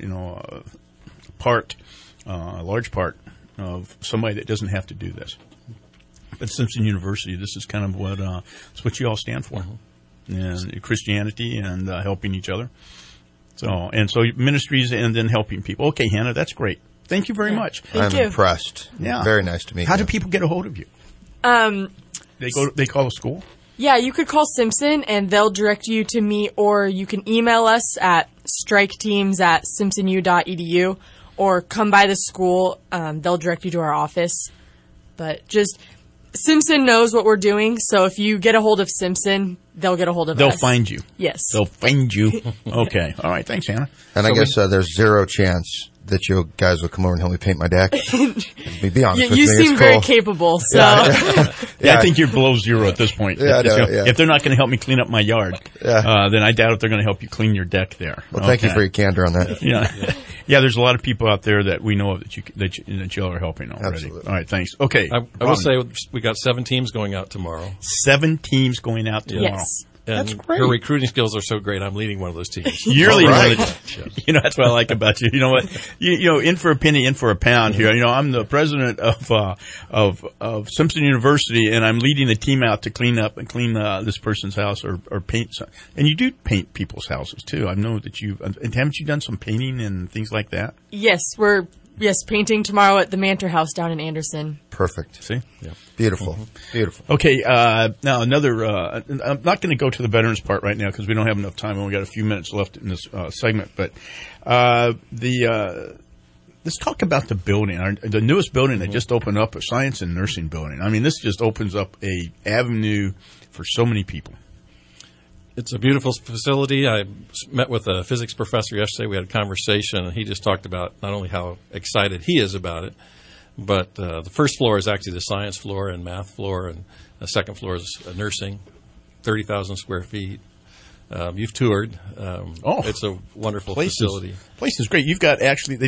large part of somebody that doesn't have to do this. But Simpson University, this is kind of it's what you all stand for, and Christianity and helping each other. So ministries and then helping people. Okay, Hannah, that's great. Thank you very much. I'm impressed. Yeah, very nice to meet you. How do people get a hold of you? They call the school. Yeah, you could call Simpson, and they'll direct you to me, or you can email us at striketeams@simpsonu.edu, or come by the school. They'll direct you to our office. But just, Simpson knows what we're doing, so if you get a hold of Simpson, they'll get a hold of us. They'll find you. Yes. They'll find you. Okay. All right. Thanks, Hannah. And I guess there's zero chance that you guys will come over and help me paint my deck. Be honest with me, you seem very capable, so. Yeah, I think you're below zero at this point. Yeah, if they're not going to help me clean up my yard, then I doubt if they're going to help you clean your deck there. Well, thank you for your candor on that. Yeah. There's a lot of people out there that we know of that you all are helping already. Absolutely. All right, thanks. Okay. I will say we got 7 teams going out tomorrow. 7 teams going out tomorrow. Yes. And that's great. Her recruiting skills are so great. I'm leading one of those teams. You're leading one of the teams. That's what I like about you. You know what? In for a penny, in for a pound here. I'm the president of Simpson University, and I'm leading the team out to clean this person's house or paint. And you do paint people's houses too. I know that haven't you done some painting and things like that? Yes, painting tomorrow at the Mantor House down in Anderson. Perfect. See? Yeah. Beautiful. Beautiful. Okay, now another, I'm not going to go to the veterans part right now because we don't have enough time and we've got a few minutes left in this segment, but let's talk about the building, the newest building that just opened up, a science and nursing building. I mean, this just opens up a avenue for so many people. It's a beautiful facility. I met with a physics professor yesterday. We had a conversation, and he just talked about not only how excited he is about it, but the first floor is actually the science floor and math floor, and the second floor is nursing, 30,000 square feet. You've toured. It's a wonderful facility. Place is great. They've got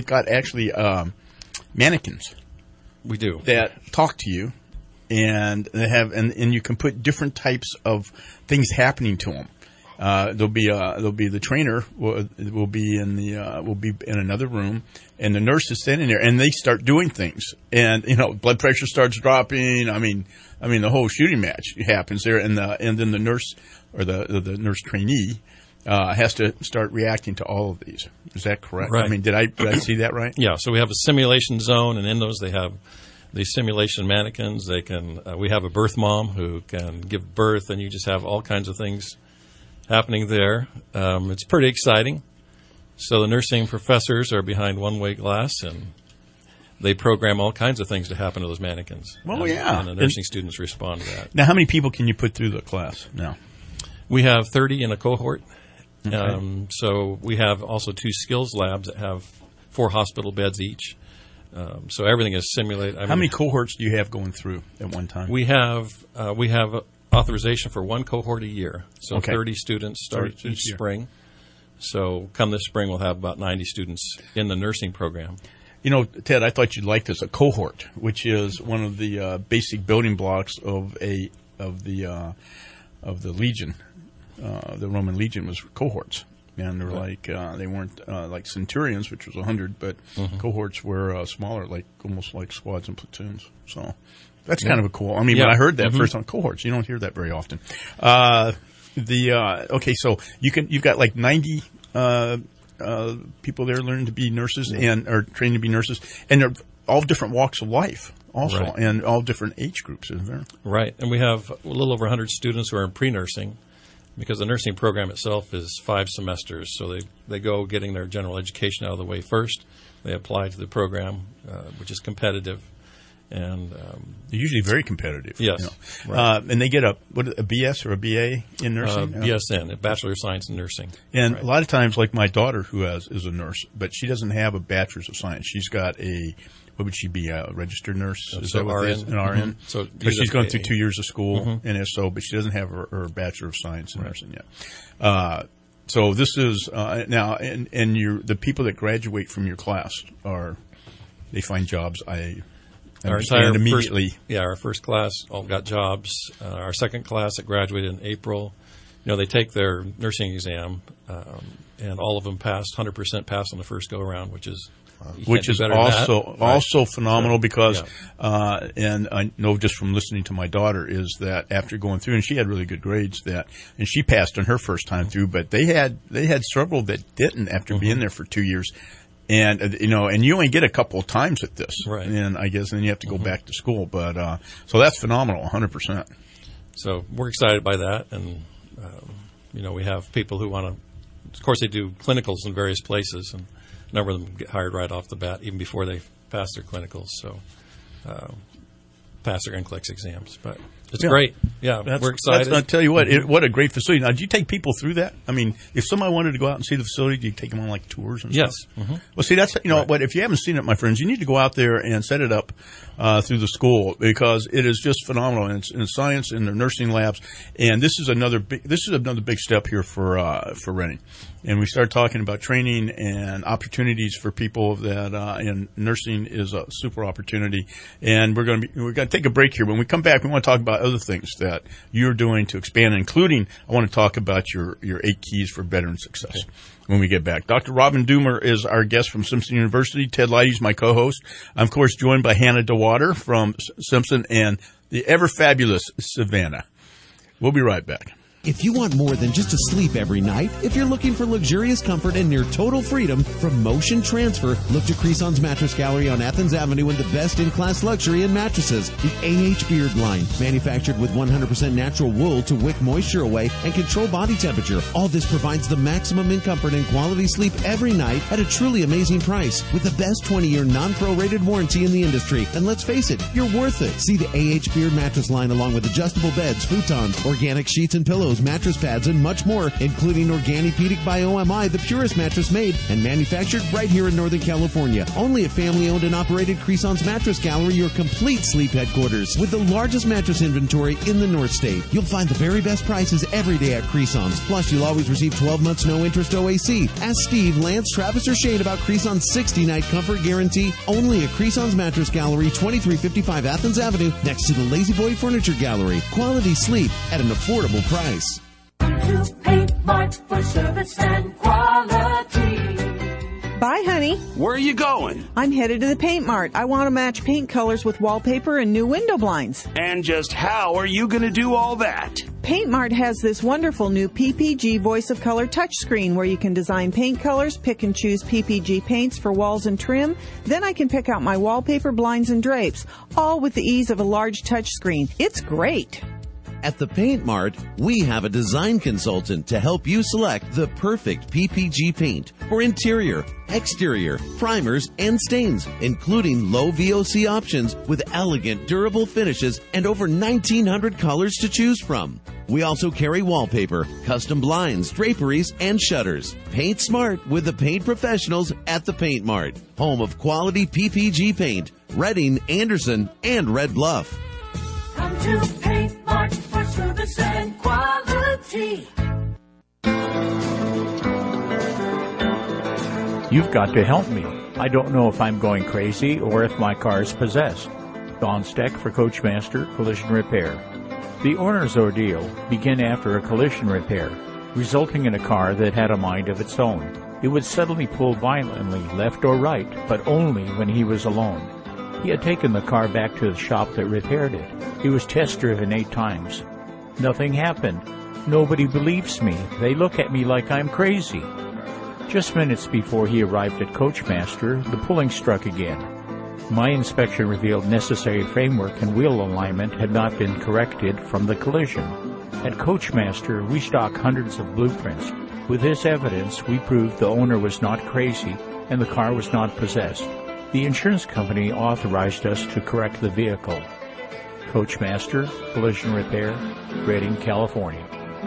mannequins. We do. That talk to you, and they have, and you can put different types of things happening to them. There'll be the trainer will be in another room, and the nurse is standing there, and they start doing things, and blood pressure starts dropping. I mean the whole shooting match happens there, and then the nurse or the nurse trainee has to start reacting to all of these. Is that correct? Right. I mean, did I see that right? Yeah. So we have a simulation zone, and in those they have the simulation mannequins. They can. We have a birth mom who can give birth, and you just have all kinds of things happening there. It's pretty exciting. So the nursing professors are behind one-way glass, and they program all kinds of things to happen to those mannequins. Well, yeah. And the nursing students respond to that. Now, how many people can you put through the class now? We have 30 in a cohort. Okay. So we have also 2 skills labs that have 4 hospital beds each. So everything is simulated. How many cohorts do you have going through at one time? We have authorization for 1 cohort a year. So Okay. 30 students start each spring. So come this spring, we'll have about 90 students in the nursing program. Ted, I thought you'd like this, a cohort, which is one of the basic building blocks of the Legion. The Roman Legion was cohorts. And they're they weren't like centurions, which was 100, but cohorts were smaller, almost like squads and platoons. So That's kind of a cool. I mean, when I heard that first on cohorts, you don't hear that very often. Okay, so you've got like 90 people there learning to be nurses or training to be nurses, and they're all different walks of life also, and all different age groups, isn't there? Right, and we have a little over 100 students who are in pre-nursing, because the nursing program itself is 5 semesters. So they go getting their general education out of the way first. They apply to the program, which is competitive. And they're usually very competitive. Yes. You know. Right. And they get a BS or a BA in nursing? BSN, a Bachelor of Science in Nursing. And a lot of times, like my daughter who is a nurse, but she doesn't have a Bachelor's of Science. She's got what would she be, a registered nurse? Is that what it is? An RN? So she's gone through 2 years of school, and so, but she doesn't have her Bachelor of Science in nursing yet. So this is, now, and the people that graduate from your class they find jobs, Our entire immediately. Our first class all got jobs. Our second class that graduated in April, they take their nursing exam, and all of them passed, 100% passed on the first go around, which is also phenomenal because, and I know just from listening to my daughter, is that after going through, and she had really good grades, and she passed on her first time through, but they had struggled that didn't after being there for 2 years. And, and you only get a couple of times at this. Right. And I guess then you have to go back to school. But, so that's phenomenal, 100%. So we're excited by that. And, we have people who want to, of course, they do clinicals in various places, and a number of them get hired right off the bat, even before they pass their clinicals. So, pass their NCLEX exams. But it's great. Yeah, we're excited. I'll tell you what a great facility. Now, do you take people through that? I mean, if somebody wanted to go out and see the facility, do you take them on like tours and stuff? Yes. Mm-hmm. Well, see, that's, what, if you haven't seen it, my friends, you need to go out there and set it up through the school, because it is just phenomenal. And it's in science, in the nursing labs. And this is another big step here for Reading. And we start talking about training and opportunities for people that in nursing is a super opportunity. And we're going to take a break here. When we come back, we want to talk about other things that you're doing to expand, including I want to talk about your 8 keys for veteran success. Okay. When we get back, Dr. Robin Doomer is our guest from Simpson University. Ted Leidy is my co-host. I'm of course joined by Hannah DeWater from Simpson and the ever fabulous Savannah. We'll be right back. If you want more than just to sleep every night, if you're looking for luxurious comfort and near total freedom from motion transfer, look to Creson's Mattress Gallery on Athens Avenue and the best in-class luxury in mattresses. The A.H. Beard line, manufactured with 100% natural wool to wick moisture away and control body temperature. All this provides the maximum in comfort and quality sleep every night at a truly amazing price with the best 20-year non-prorated warranty in the industry. And let's face it, you're worth it. See the A.H. Beard mattress line along with adjustable beds, futons, organic sheets and pillows, mattress pads, and much more, including Organipedic by OMI, the purest mattress made and manufactured right here in Northern California. Only at family-owned and operated Creson's Mattress Gallery, your complete sleep headquarters. With the largest mattress inventory in the North State, you'll find the very best prices every day at Creson's. Plus, you'll always receive 12 months no-interest OAC. Ask Steve, Lance, Travis, or Shane about Creson's 60-night comfort guarantee. Only at Creson's Mattress Gallery, 2355 Athens Avenue, next to the Lazy Boy Furniture Gallery. Quality sleep at an affordable price. To Paint Mart for service and quality. Bye, honey. Where are you going? I'm headed to the Paint Mart. I want to match paint colors with wallpaper and new window blinds. And just how are you going to do all that? Paint Mart has this wonderful new PPG Voice of Color touchscreen where you can design paint colors, pick and choose PPG paints for walls and trim. Then I can pick out my wallpaper, blinds, and drapes, all with the ease of a large touchscreen. It's great. At the Paint Mart, we have a design consultant to help you select the perfect PPG paint for interior, exterior, primers, and stains, including low VOC options with elegant, durable finishes and over 1,900 colors to choose from. We also carry wallpaper, custom blinds, draperies, and shutters. Paint smart with the paint professionals at the Paint Mart, home of quality PPG paint, Reading, Anderson, and Red Bluff. Come to Paint Mart for service and quality. You've got to help me. I don't know if I'm going crazy or if my car's possessed. Don Steck for Coachmaster Collision Repair. The owner's ordeal began after a collision repair, resulting in a car that had a mind of its own. It would suddenly pull violently left or right, but only when he was alone. He had taken the car back to the shop that repaired it. It was test driven 8 times. Nothing happened. Nobody believes me. They look at me like I'm crazy. Just minutes before he arrived at Coachmaster, the pulling struck again. My inspection revealed necessary framework and wheel alignment had not been corrected from the collision. At Coachmaster, we stock hundreds of blueprints. With this evidence, we proved the owner was not crazy and the car was not possessed. The insurance company authorized us to correct the vehicle. Coachmaster, Collision Repair, Redding, California.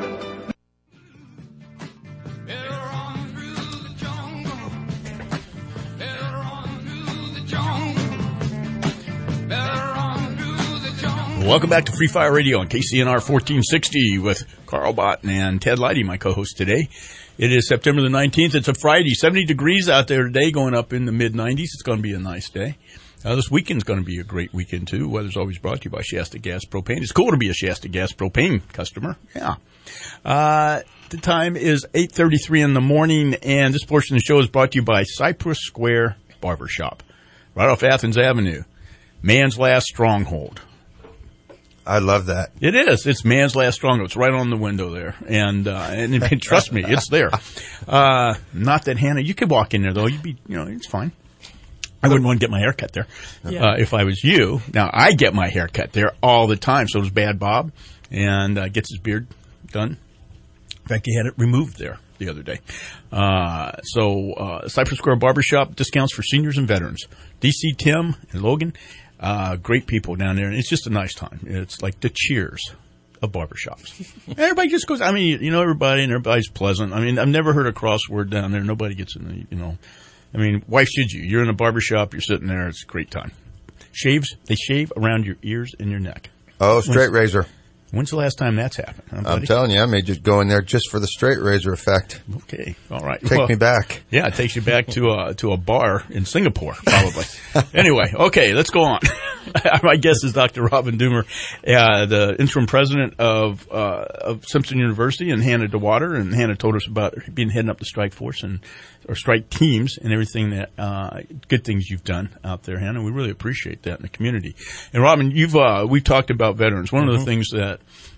Welcome back to Free Fire Radio on KCNR 1460 with Carl Bott and Ted Leidy, my co-host today. It is September the 19th. It's a Friday. 70 degrees out there today, going up in the mid-90s. It's going to be a nice day. This weekend's going to be a great weekend, too. Weather's always brought to you by Shasta Gas Propane. It's cool to be a Shasta Gas Propane customer. Yeah. The time is 8:33 in the morning, and this portion of the show is brought to you by Cypress Square Barbershop, right off Athens Avenue. Man's last stronghold. I love that. It is. It's Man's Last Stronghold. It's right on the window there. And trust me, it's there. Not that, Hannah, you could walk in there, though. You'd be, it's fine. I wouldn't want to get my hair cut there if I was you. Now, I get my hair cut there all the time. So does Bad Bob, and gets his beard done. In fact, he had it removed there the other day. Cypress Square Barbershop, discounts for seniors and veterans. DC Tim and Logan. Great people down there, and it's just a nice time. It's like the Cheers of barbershops. Everybody just goes, everybody, and everybody's pleasant. I mean, I've never heard a crossword down there. Nobody gets in the, why should you? You're in a barbershop, you're sitting there, it's a great time. They shave around your ears and your neck. Oh, straight razor. When's the last time that's happened? Huh, I'm telling you, I may just go in there just for the straight razor effect. Okay, all right. Take me back. Yeah, it takes you back to a bar in Singapore, probably. Anyway, okay, let's go on. My guest is Dr. Robin Doomer, the interim president of Simpson University, and Hannah DeWater. And Hannah told us about heading up the strike force or strike teams and everything that good things you've done out there, Hannah. We really appreciate that in the community. And Robin, we talked about veterans. One of the things that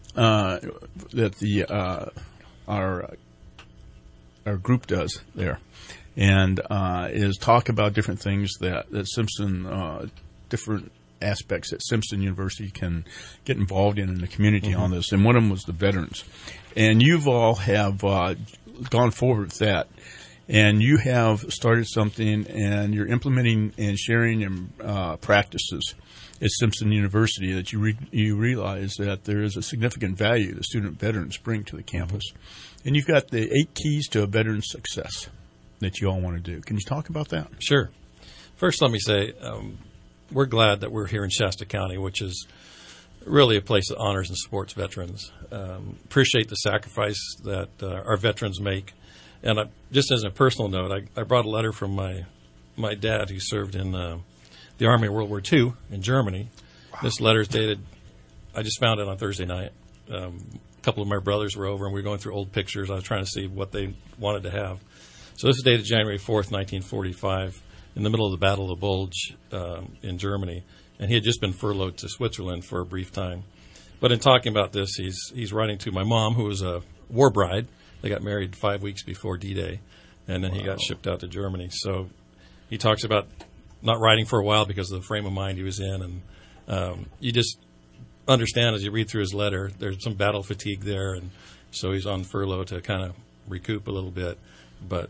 our group does there, and is talk about different things that Simpson, different aspects that Simpson University can get involved in the community on this. And one of them was the veterans. And you've all have gone forward with that. And you have started something, and you're implementing and sharing practices at Simpson University that you realize that there is a significant value the student veterans bring to the campus. And you've got the 8 keys to a veteran's success that you all want to do. Can you talk about that? Sure. First, let me say we're glad that we're here in Shasta County, which is really a place that honors and supports veterans. Appreciate the sacrifice that our veterans make. And just as a personal note, I brought a letter from my dad who served in the Army of World War II in Germany. Wow. This letter is dated, I just found it on Thursday night. A couple of my brothers were over, and we were going through old pictures. I was trying to see what they wanted to have. So this is dated January 4th, 1945, in the middle of the Battle of the Bulge in Germany. And he had just been furloughed to Switzerland for a brief time. But in talking about this, he's writing to my mom, who was a war bride. They got married 5 weeks before D-Day, and then he got shipped out to Germany. So he talks about not writing for a while because of the frame of mind he was in. And you just understand as you read through his letter, there's some battle fatigue there, and so he's on furlough to kind of recoup a little bit. But,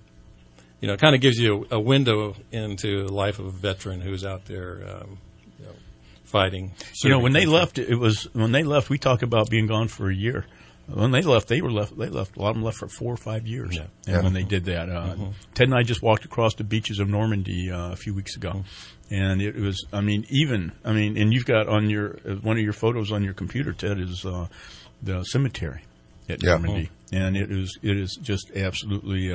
it kind of gives you a window into the life of a veteran who's out there fighting. When they left, we talk about being gone for a year. When they left, they left. A lot of them left for 4 or 5 years. Yeah. And when they did that, Ted and I just walked across the beaches of Normandy a few weeks ago, and it was. And you've got on one of your photos on your computer, Ted, is the cemetery at Normandy, and it is just absolutely.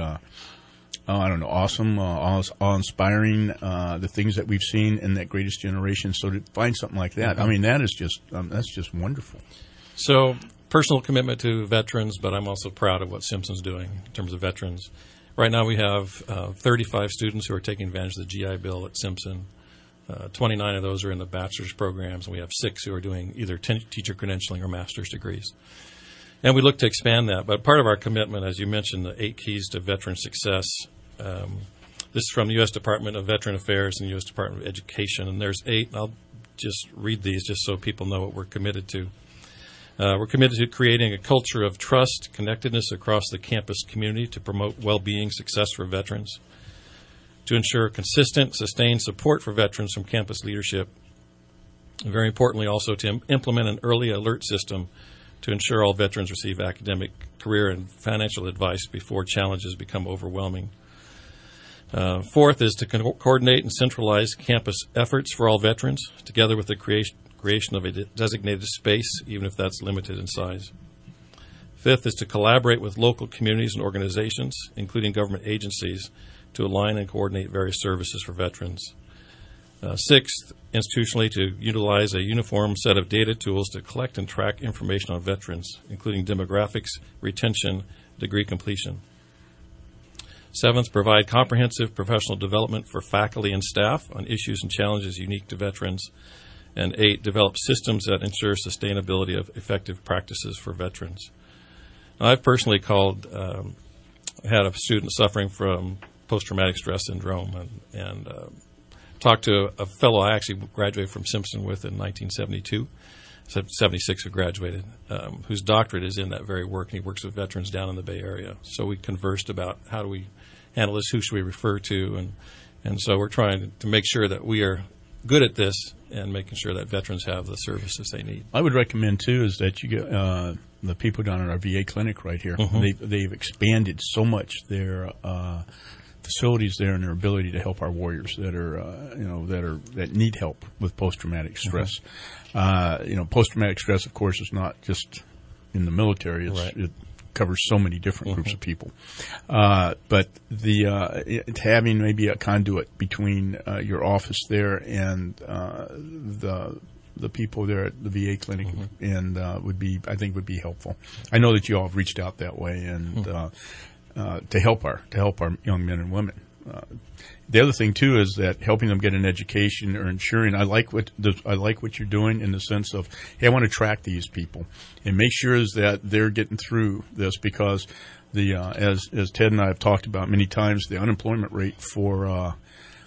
Awesome, awe-inspiring, the things that we've seen in that Greatest Generation. So to find something like that, that is just that's just wonderful. So. Personal commitment to veterans, but I'm also proud of what Simpson's doing in terms of veterans. Right now we have 35 students who are taking advantage of the GI Bill at Simpson. 29 of those are in the bachelor's programs, and we have 6 who are doing either teacher credentialing or master's degrees. And we look to expand that. But part of our commitment, as you mentioned, the 8 keys to veteran success, this is from the U.S. Department of Veteran Affairs and U.S. Department of Education. And there's 8, and I'll just read these just so people know what we're committed to. We're committed to creating a culture of trust, connectedness across the campus community to promote well-being success for veterans, to ensure consistent, sustained support for veterans from campus leadership, and very importantly also to implement an early alert system to ensure all veterans receive academic, career, and financial advice before challenges become overwhelming. Fourth is to coordinate and centralize campus efforts for all veterans, together with the creation of a designated space, even if that's limited in size. Fifth is to collaborate with local communities and organizations, including government agencies, to align and coordinate various services for veterans. Sixth, institutionally, to utilize a uniform set of data tools to collect and track information on veterans, including demographics, retention, degree completion. Seventh, provide comprehensive professional development for faculty and staff on issues and challenges unique to veterans. And 8, develop systems that ensure sustainability of effective practices for veterans. Now, I've personally had a student suffering from post-traumatic stress syndrome and talked to a fellow I actually graduated from Simpson with in 1972, 76 who graduated, whose doctorate is in that very work, and he works with veterans down in the Bay Area. So we conversed about how do we handle this, who should we refer to, and so we're trying to make sure that we are good at this and making sure that veterans have the services they need. I would recommend, too, is that you get the people down at our VA clinic right here. Mm-hmm. They've expanded so much their facilities there and their ability to help our warriors that need help with post-traumatic stress. Mm-hmm. Post-traumatic stress, of course, is not just in the military. It covers so many different groups of people. But having maybe a conduit between your office there and the people there at the VA clinic and would be helpful. I know that you all have reached out that way and to help our young men and women. The other thing too is that helping them get an education or ensuring I like what you're doing in the sense of, hey, I want to track these people and make sure is that they're getting through this, because the as Ted and I have talked about many times, the unemployment rate for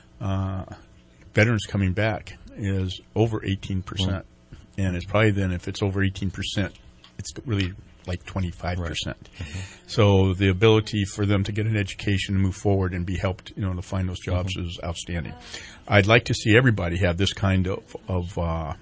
veterans coming back is over 18%, and it's probably then if it's over 18%, it's really like 25%. Right. Mm-hmm. So the ability for them to get an education and move forward and be helped, to find those jobs is outstanding. I'd like to see everybody have this kind of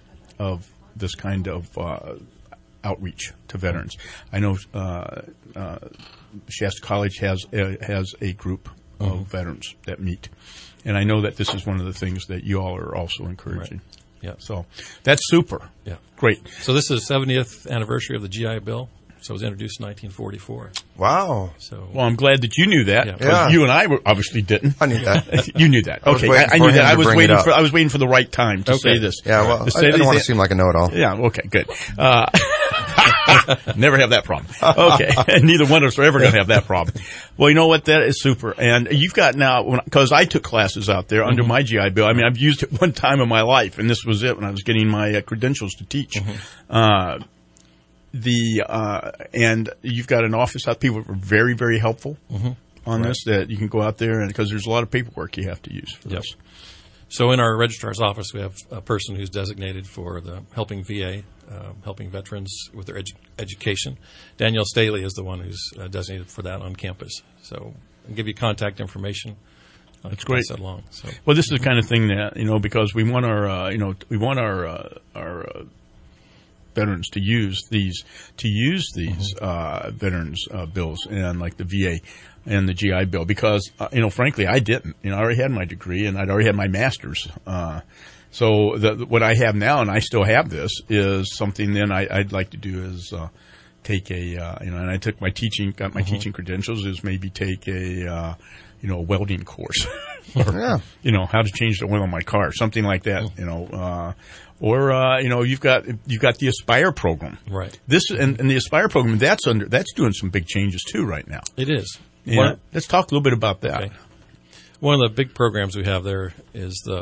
outreach to veterans. I know Shasta College has a group of veterans that meet, and I know that this is one of the things that you all are also encouraging. Right. Yeah. So that's super. Yeah. Great. So this is the 70th anniversary of the GI Bill. So it was introduced in 1944. Wow. Well, I'm glad that you knew that. Yeah. You and I obviously didn't. I knew that. You knew that. Okay. I knew that. I was waiting for the right time to say this. Yeah, well, I don't want to seem like a know-it-all. Yeah, okay, good. Never have that problem. Okay. And neither one of us are ever going to have that problem. Well, you know what? That is super. And you've got now, because I took classes out there under my GI Bill. I mean, I've used it one time in my life, and this was it when I was getting my credentials to teach. And you've got an office out. People are very, very helpful on this, that you can go out there, and because there's a lot of paperwork you have to use for this. So in our registrar's office, we have a person who's designated for the helping VA, helping veterans with their education. Danielle Staley is the one who's designated for that on campus. So I'll give you contact information. That's great. Pass that along. So. Well, this is the kind of thing that, because we want our veterans to use these veterans bills, and like the VA and the GI Bill, because frankly I didn't. I already had my degree and I'd already had my master's. So what I have now, and I still have this, is something then I'd like to do is take a and I took my teaching credentials, is maybe take a welding course, or how to change the oil on my car, something like that. Or you've got the Aspire program, right? This and the Aspire program that's doing some big changes too right now. It is. Let's talk a little bit about that. Okay. One of the big programs we have there is the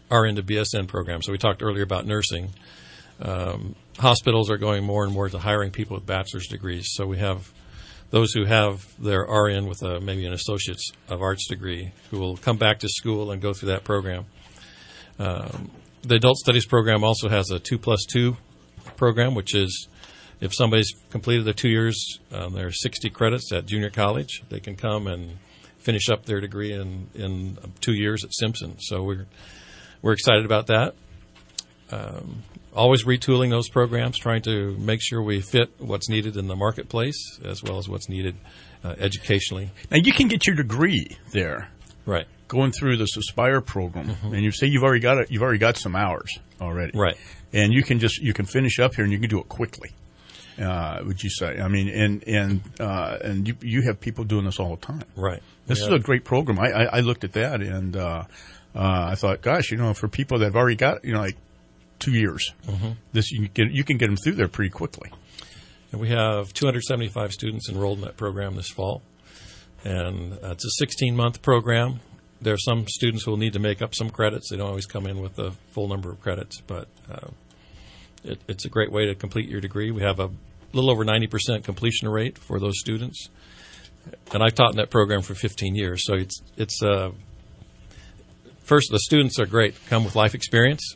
RN to BSN program. So we talked earlier about nursing. Hospitals are going more and more to hiring people with bachelor's degrees. So we have those who have their RN with maybe an associate's of arts degree who will come back to school and go through that program. The adult studies program also has a 2+2 program, which is if somebody's completed the 2 years, there are 60 credits at junior college. They can come and finish up their degree in 2 years at Simpson. So we're excited about that. Always retooling those programs, trying to make sure we fit what's needed in the marketplace as well as what's needed educationally. Now, you can get your degree there. Right. Going through this Aspire program, and you say you've already got it. You've already got some hours already. Right. And you can finish up here, and you can do it quickly. Would you say? I mean, and you have people doing this all the time. Right. This is a great program. I looked at that, and I thought, gosh, for people that have already got like 2 years, this you can get them through there pretty quickly. And we have 275 students enrolled in that program this fall, and it's a 16-month program. There are some students who will need to make up some credits. They don't always come in with the full number of credits, but it's a great way to complete your degree. We have a little over 90% completion rate for those students, and I've taught in that program for 15 years. So it's first, the students are great, come with life experience.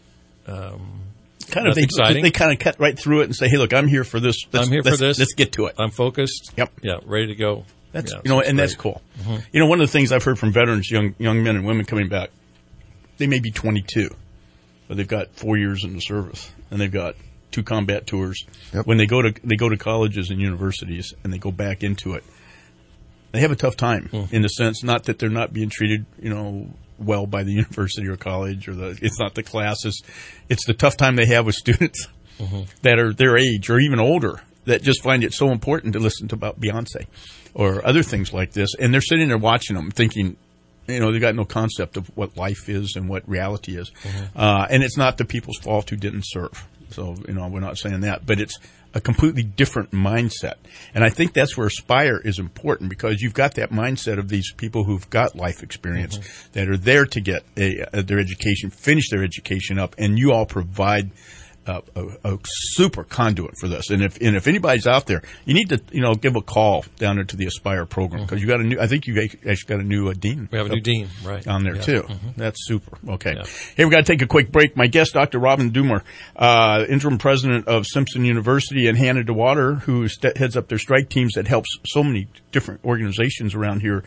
They kind of cut right through it and say, "Hey, look, I'm here for this. I'm here for this. Let's get to it. I'm focused. Yep. Yeah, ready to go." That's great. That's cool. One of the things I've heard from veterans, young men and women coming back, they may be 22, but they've got 4 years in the service, and they've got 2 combat tours. Yep. When they go to colleges and universities, and they go back into it, they have a tough time in the sense, not that they're not being treated, well by the university or college, or it's not the classes. It's the tough time they have with students that are their age or even older that just find it so important to listen to about Beyonce or other things like this. And they're sitting there watching them thinking, they've got no concept of what life is and what reality is. And it's not the people's fault who didn't serve. So, we're not saying that, but it's a completely different mindset. And I think that's where Aspire is important, because you've got that mindset of these people who've got life experience that are there to get their education, finish their education up, and you all provide a super conduit for this. And if anybody's out there, you need to give a call down into the Aspire program, because you got I think you actually got a new dean. We have a new dean, right, down there too. That's super. Okay. Yeah. Hey, we got to take a quick break. My guest, Dr. Robin Doomer, interim president of Simpson University, and Hannah DeWater, who heads up their strike teams that helps so many different organizations around here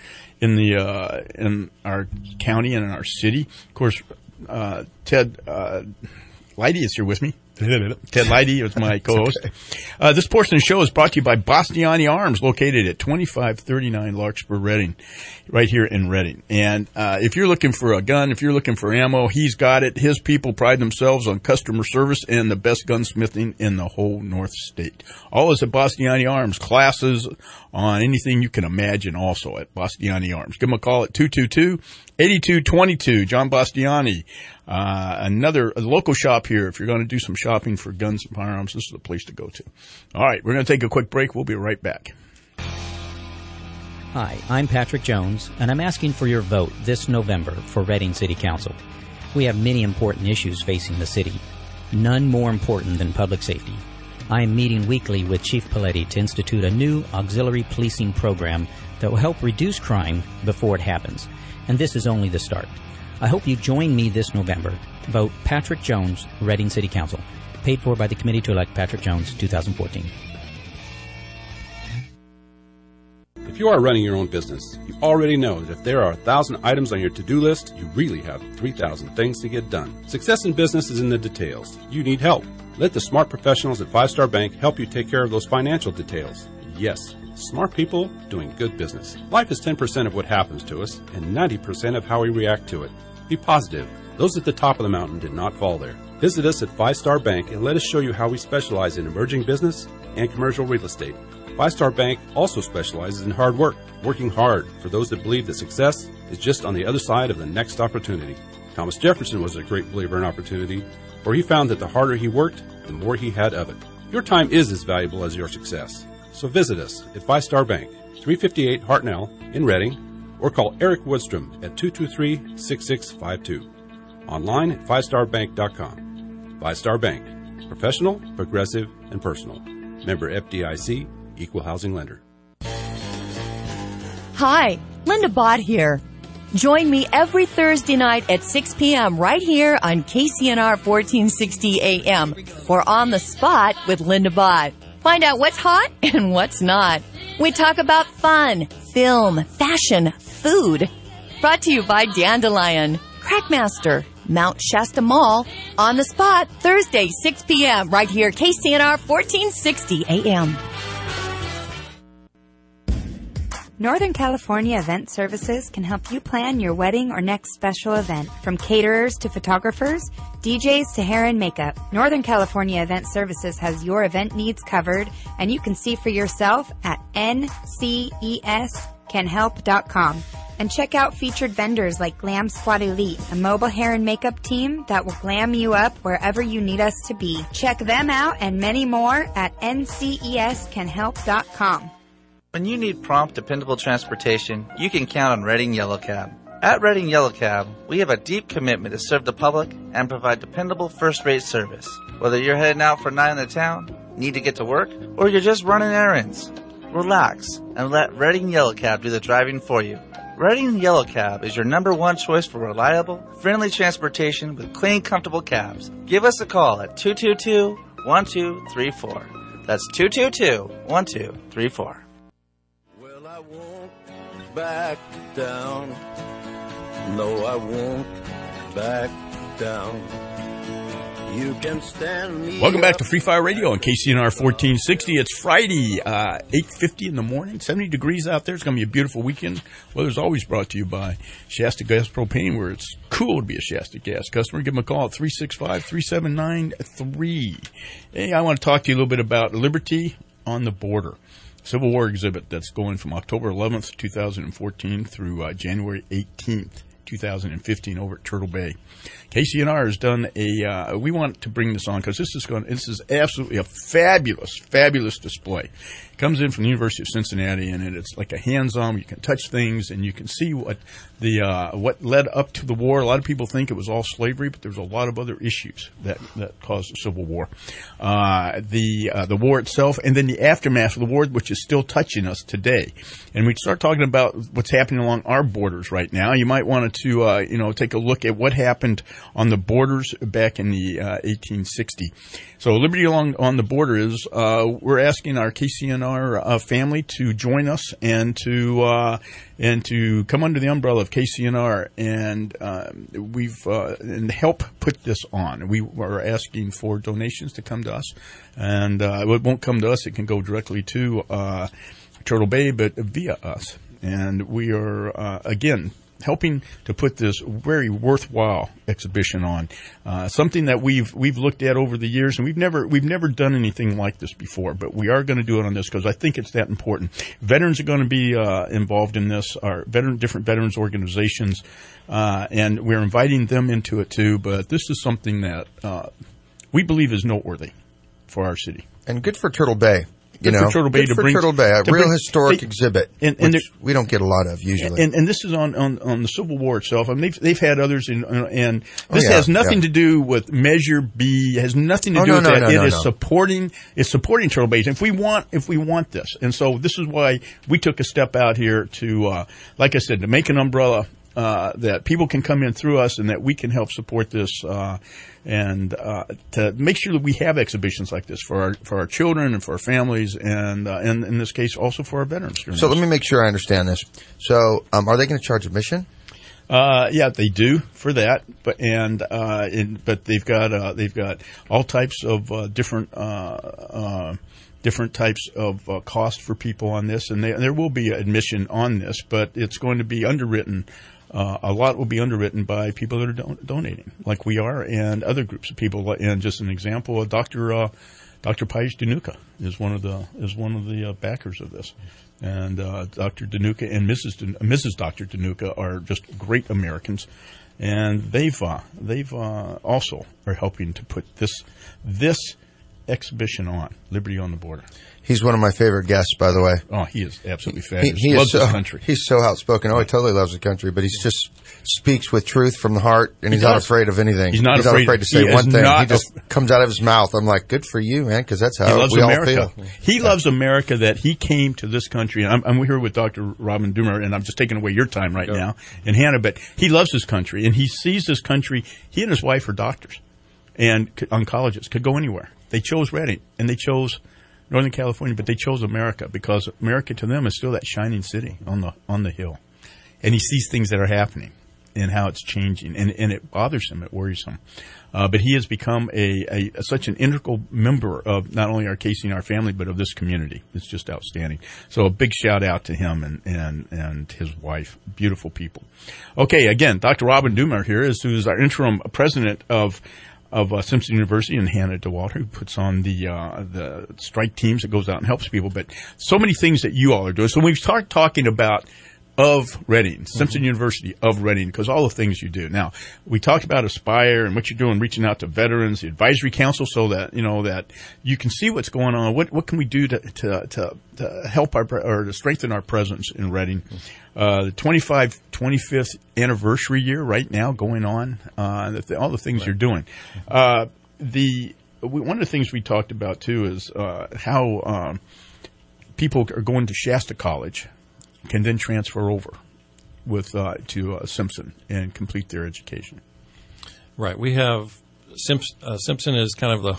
in our county and in our city. Of course, Ted Leidy is here with me. Ted Leidy is my co-host. Okay. This portion of the show is brought to you by Bastiani Arms, located at 2539 Larkspur, Reading, right here in Reading. And if you're looking for a gun, if you're looking for ammo, he's got it. His people pride themselves on customer service and the best gunsmithing in the whole North State. All is at Bastiani Arms. Classes on anything you can imagine also at Bastiani Arms. Give him a call at 222-8222. John Bastiani. A local shop here. If you're going to do some shopping for guns and firearms, this is the place to go to. All right, we're going to take a quick break. We'll be right back. Hi, I'm Patrick Jones, and I'm asking for your vote this November for Reading City Council. We have many important issues facing the city, none more important than public safety. I am meeting weekly with Chief Paletti to institute a new auxiliary policing program that will help reduce crime before it happens, and this is only the start. I hope you join me this November. Vote Patrick Jones, Reading City Council. Paid for by the Committee to Elect Patrick Jones, 2014. If you are running your own business, you already know that if there are 1,000 items on your to-do list, you really have 3,000 things to get done. Success in business is in the details. You need help. Let the smart professionals at 5 Star Bank help you take care of those financial details. Yes, smart people doing good business. Life is 10% of what happens to us and 90% of how we react to it. Be positive. Those at the top of the mountain did not fall there. Visit us at 5 Star Bank and let us show you how we specialize in emerging business and commercial real estate. 5 Star Bank also specializes in hard work, working hard for those that believe that success is just on the other side of the next opportunity. Thomas Jefferson was a great believer in opportunity, for he found that the harder he worked, the more he had of it. Your time is as valuable as your success. So visit us at 5 Star Bank, 358 Hartnell in Reading, or call Eric Woodstrom at 223-6652. Online at 5starbank.com. 5 Star Bank. Professional, progressive, and personal. Member FDIC, Equal Housing Lender. Hi, Linda Bott here. Join me every Thursday night at 6 p.m. right here on KCNR 1460 AM for On the Spot with Linda Bott. Find out what's hot and what's not. We talk about fun, film, fashion, food. Brought to you by Dandelion, Crackmaster, Mount Shasta Mall. On the Spot, Thursday, 6 p.m. right here, KCNR 1460 AM. Northern California Event Services can help you plan your wedding or next special event. From caterers to photographers, DJs to hair and makeup, Northern California Event Services has your event needs covered, and you can see for yourself at ncescanhelp.com. And check out featured vendors like Glam Squad Elite, a mobile hair and makeup team that will glam you up wherever you need us to be. Check them out and many more at ncescanhelp.com. When you need prompt, dependable transportation, you can count on Reading Yellow Cab. At Reading Yellow Cab, we have a deep commitment to serve the public and provide dependable first-rate service. Whether you're heading out for a night in the town, need to get to work, or you're just running errands, relax and let Reading Yellow Cab do the driving for you. Reading Yellow Cab is your number one choice for reliable, friendly transportation with clean, comfortable cabs. Give us a call at 222-1234. That's 222-1234. Back down. No, I won't back down. You can stand me. Welcome back to Free Fire Radio on KCNR 1460. It's Friday, 8:50 in the morning, 70 degrees out there. It's going to be a beautiful weekend. Weather's always brought to you by Shasta Gas Propane, where it's cool to be a Shasta Gas customer. Give them a call at 365-3793. Hey, I want to talk to you a little bit about Liberty on the Border. Civil War exhibit that's going from October 11th, 2014 through January 18th, 2015 over at Turtle Bay. KCNR has done we want to bring this on because this is absolutely a fabulous display. It comes in from the University of Cincinnati, and it's like a hands-on. You can touch things, and you can see what led up to the war. A lot of people think it was all slavery, but there's a lot of other issues that caused the Civil War. The war itself, and then the aftermath of the war, which is still touching us today. And we start talking about what's happening along our borders right now. You might want to take a look at what happened on the borders back in the 1860. So Liberty on the Border is we're asking our KCNR family to join us and to come under the umbrella of KCNR and and help put this on. We are asking for donations to come to us, and it won't come to us. It can go directly to Turtle Bay, but via us. And we are again helping to put this very worthwhile exhibition on, something that we've looked at over the years, and we've never done anything like this before. But we are going to do it on this because I think it's that important. Veterans are going to be involved in this. Our different veterans organizations, and we're inviting them into it too. But this is something that we believe is noteworthy for our city and good for Turtle Bay. Turtle Bay, a real historic exhibit, which we don't get a lot of usually. And this is on the Civil War itself. I mean, they've had others, and this has nothing to do with Measure B. It has nothing to do with that. It is supporting Turtle Bay. If we want this, and so this is why we took a step out here to, like I said, to make an umbrella that people can come in through us, and that we can help support this. And to make sure that we have exhibitions like this for our children and for our families, and in this case also for our veterans. So let me make sure I understand this. So are they going to charge admission? Yeah, they do for that, but they've got all types of different types of cost for people on this, and there will be admission on this, but it's going to be underwritten. A lot will be underwritten by people that are donating, like we are, and other groups of people. And just an example, Dr. Paige Danuka is one of the backers of this, and Dr. Danuka and Mrs. Dr. Danuka are just great Americans, and they've also are helping to put this exhibition on, Liberty on the Border. He's one of my favorite guests, by the way. Oh, he is absolutely fabulous. He loves his country. He's so outspoken. Oh, he totally loves the country, but he's just speaks with truth from the heart, and he's not afraid of anything. He's not afraid to say one thing. He just comes out of his mouth. I'm like, good for you, man, because that's how we all feel. He loves America, that he came to this country. And I'm here with Dr. Robin Doomer, and I'm just taking away your time right now, and Hannah, but he loves his country, and he sees this country. He and his wife are doctors and oncologists, could go anywhere. They chose Redding, and they chose Northern California, but they chose America because America to them is still that shining city on the hill. And he sees things that are happening and how it's changing, and it bothers him, it worries him. But he has become such an integral member of not only our KCNR family, but of this community. It's just outstanding. So a big shout out to him and his wife. Beautiful people. Okay, again, Dr. Robin Doomer here who's our interim president of Simpson University, and Hannah DeWalter, who puts on the strike teams that goes out and helps people. But so many things that you all are doing. So when we start talking about of Redding, Simpson University of Redding, because all the things you do. Now, we talked about Aspire and what you're doing, reaching out to veterans, the advisory council, so that that you can see what's going on. What can we do to help or to strengthen our presence in Redding? The 25th anniversary year right now going on. All the things you're doing. One of the things we talked about too is how people are going to Shasta College can then transfer over to Simpson and complete their education. Right. We have Simpson is kind of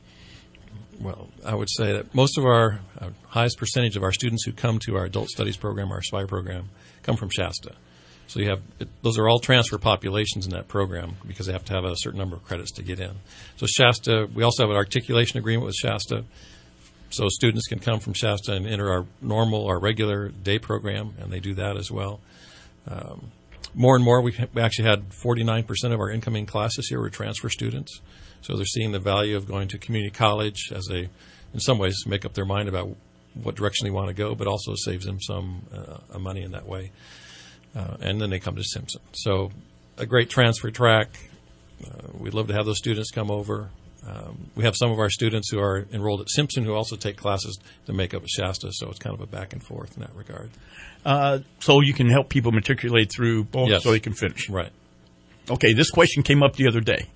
I would say that most of our highest percentage of our students who come to our adult studies program, our Aspire program, come from Shasta. So those are all transfer populations in that program because they have to have a certain number of credits to get in. So Shasta, we also have an articulation agreement with Shasta. So students can come from Shasta and enter our regular day program, and they do that as well. More and more, we actually had 49% of our incoming classes here were transfer students. So they're seeing the value of going to community college as in some ways, make up their mind about what direction they want to go, but also saves them some money in that way. And then they come to Simpson. So a great transfer track. We'd love to have those students come over. We have some of our students who are enrolled at Simpson who also take classes to make up at Shasta, so it's kind of a back and forth in that regard. So you can help people matriculate through both so they can finish. Right. Okay, this question came up the other day.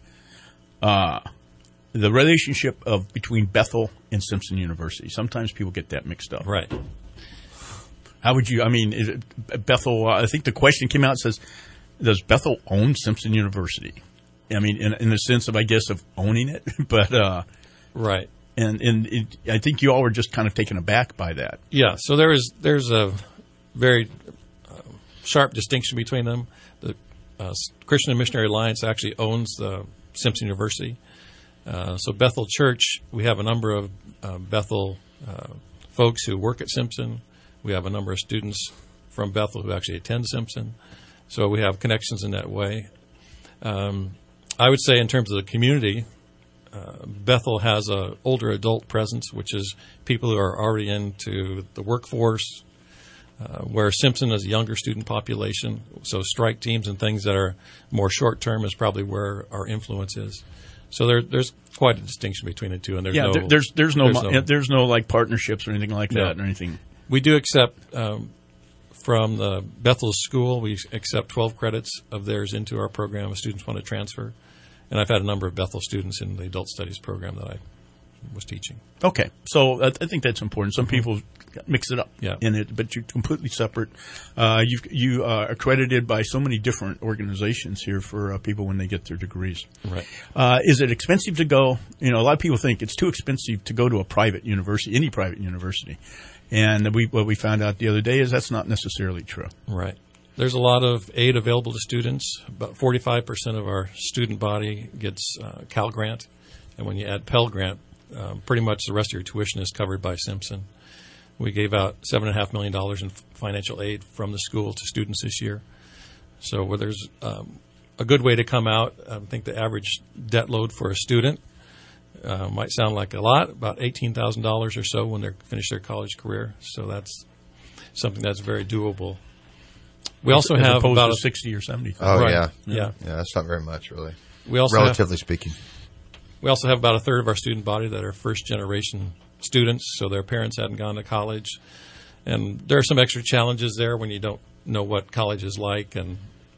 The relationship between Bethel and Simpson University. Sometimes people get that mixed up. Right. How would you, Bethel, I think the question came out and says, does Bethel own Simpson University? I mean, in the sense of, I guess, of owning it, but right. And I think you all were just kind of taken aback by that. Yeah. So there's a very sharp distinction between them. The Christian and Missionary Alliance actually owns the Simpson University. So Bethel Church, we have a number of Bethel folks who work at Simpson. We have a number of students from Bethel who actually attend Simpson. So we have connections in that way. I would say in terms of the community, Bethel has an older adult presence, which is people who are already into the workforce, where Simpson is a younger student population. So strike teams and things that are more short-term is probably where our influence is. So there's quite a distinction between the two, and there's no like partnerships or anything like that or anything. We do accept from the Bethel School. We accept 12 credits of theirs into our program if students want to transfer. And I've had a number of Bethel students in the adult studies program that I was teaching. Okay, so I think that's important. Some people mix it up in it, but you're completely separate. You are accredited by so many different organizations here for people when they get their degrees. Right. Is it expensive to go? A lot of people think it's too expensive to go to a private university, any private university. And what we found out the other day is that's not necessarily true. Right. There's a lot of aid available to students. About 45% of our student body gets Cal Grant. And when you add Pell Grant, pretty much the rest of your tuition is covered by Simpson. We gave out $7.5 million in financial aid from the school to students this year. So where there's a good way to come out, I think the average debt load for a student might sound like a lot, about $18,000 or so when they finish their college career. So that's something that's very doable. We also as have opposed about to 60 or 70. Oh, right. Yeah, that's not very much, really. We also relatively speaking. We also have about a third of our student body that are first-generation students, so their parents hadn't gone to college. And there are some extra challenges there when you don't know what college is like and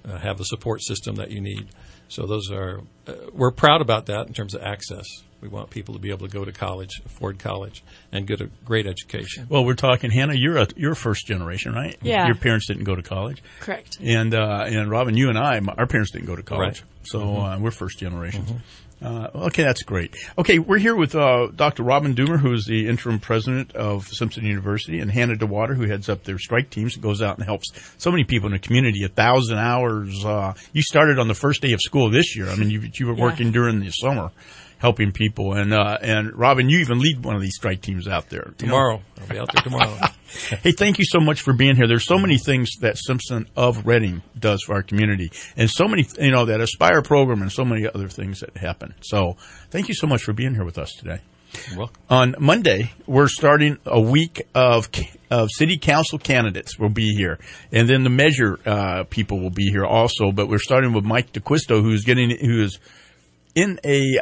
have the support system that you need. So those are we're proud about that in terms of access. We want people to be able to go to college, afford college, and get a great education. Well, we're talking, Hannah, you're first generation, right? Yeah. Your parents didn't go to college. Correct. And Robin, you and I, our parents didn't go to college. Right. So we're first generations. Okay, that's great. Okay, we're here with Dr. Robin Doomer, who is the interim president of Simpson University, and Hannah DeWater, who heads up their strike teams and goes out and helps so many people in the community. 1,000 hours. You started on the first day of school this year. I mean, you were working during the summer, helping people. And Robin, you even lead one of these strike teams out there. Tomorrow. I'll be out there tomorrow. Hey, thank you so much for being here. There's so many things that Simpson of Reading does for our community, and so many, that Aspire program and so many other things that happen. So thank you so much for being here with us today. You're welcome. On Monday, we're starting a week of city council candidates will be here, and then the measure people will be here also. But we're starting with Mike DeQuisto, who is in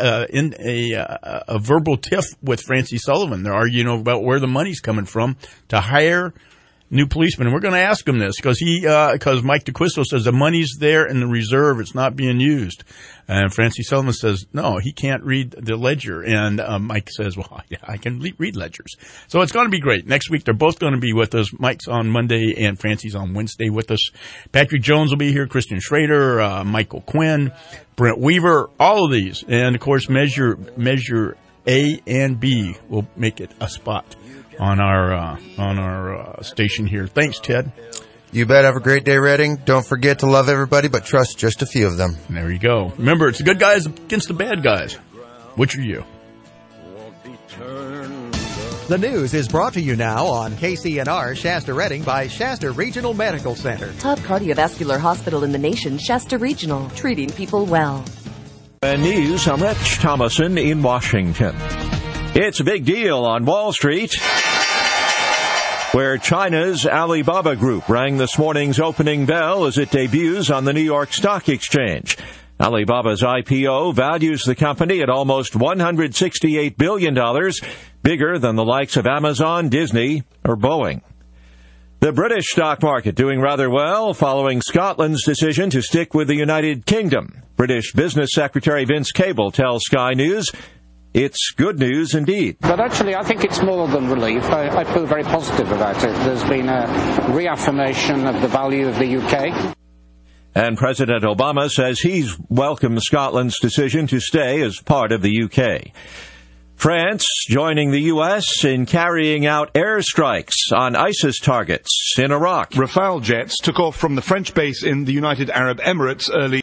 a verbal tiff with Francie Sullivan. They're arguing about where the money's coming from to hire new policemen. And we're going to ask him this because Mike DeQuisto says the money's there in the reserve. It's not being used. And Francie Sullivan says, no, he can't read the ledger. And Mike says, well, yeah, I can read ledgers. So it's going to be great. Next week, they're both going to be with us. Mike's on Monday and Francie's on Wednesday with us. Patrick Jones will be here, Christian Schrader, Michael Quinn, Brent Weaver, all of these. And, of course, Measure A and B will make it a spot on our station here. Thanks, Ted. You bet. Have a great day, Reading. Don't forget to love everybody, but trust just a few of them. There you go. Remember, it's the good guys against the bad guys. Which are you? The news is brought to you now on KCNR Shasta Reading by Shasta Regional Medical Center. Top cardiovascular hospital in the nation, Shasta Regional, treating people well. News, I'm Rich Thomason in Washington. It's a big deal on Wall Street, where China's Alibaba Group rang this morning's opening bell as it debuts on the New York Stock Exchange. Alibaba's IPO values the company at almost $168 billion, bigger than the likes of Amazon, Disney, or Boeing. The British stock market doing rather well following Scotland's decision to stick with the United Kingdom. British Business Secretary Vince Cable tells Sky News it's good news indeed. But actually, I think it's more than relief. I feel very positive about it. There's been a reaffirmation of the value of the UK. And President Obama says he's welcomed Scotland's decision to stay as part of the UK. France joining the U.S. in carrying out airstrikes on ISIS targets in Iraq. Rafale jets took off from the French base in the United Arab Emirates early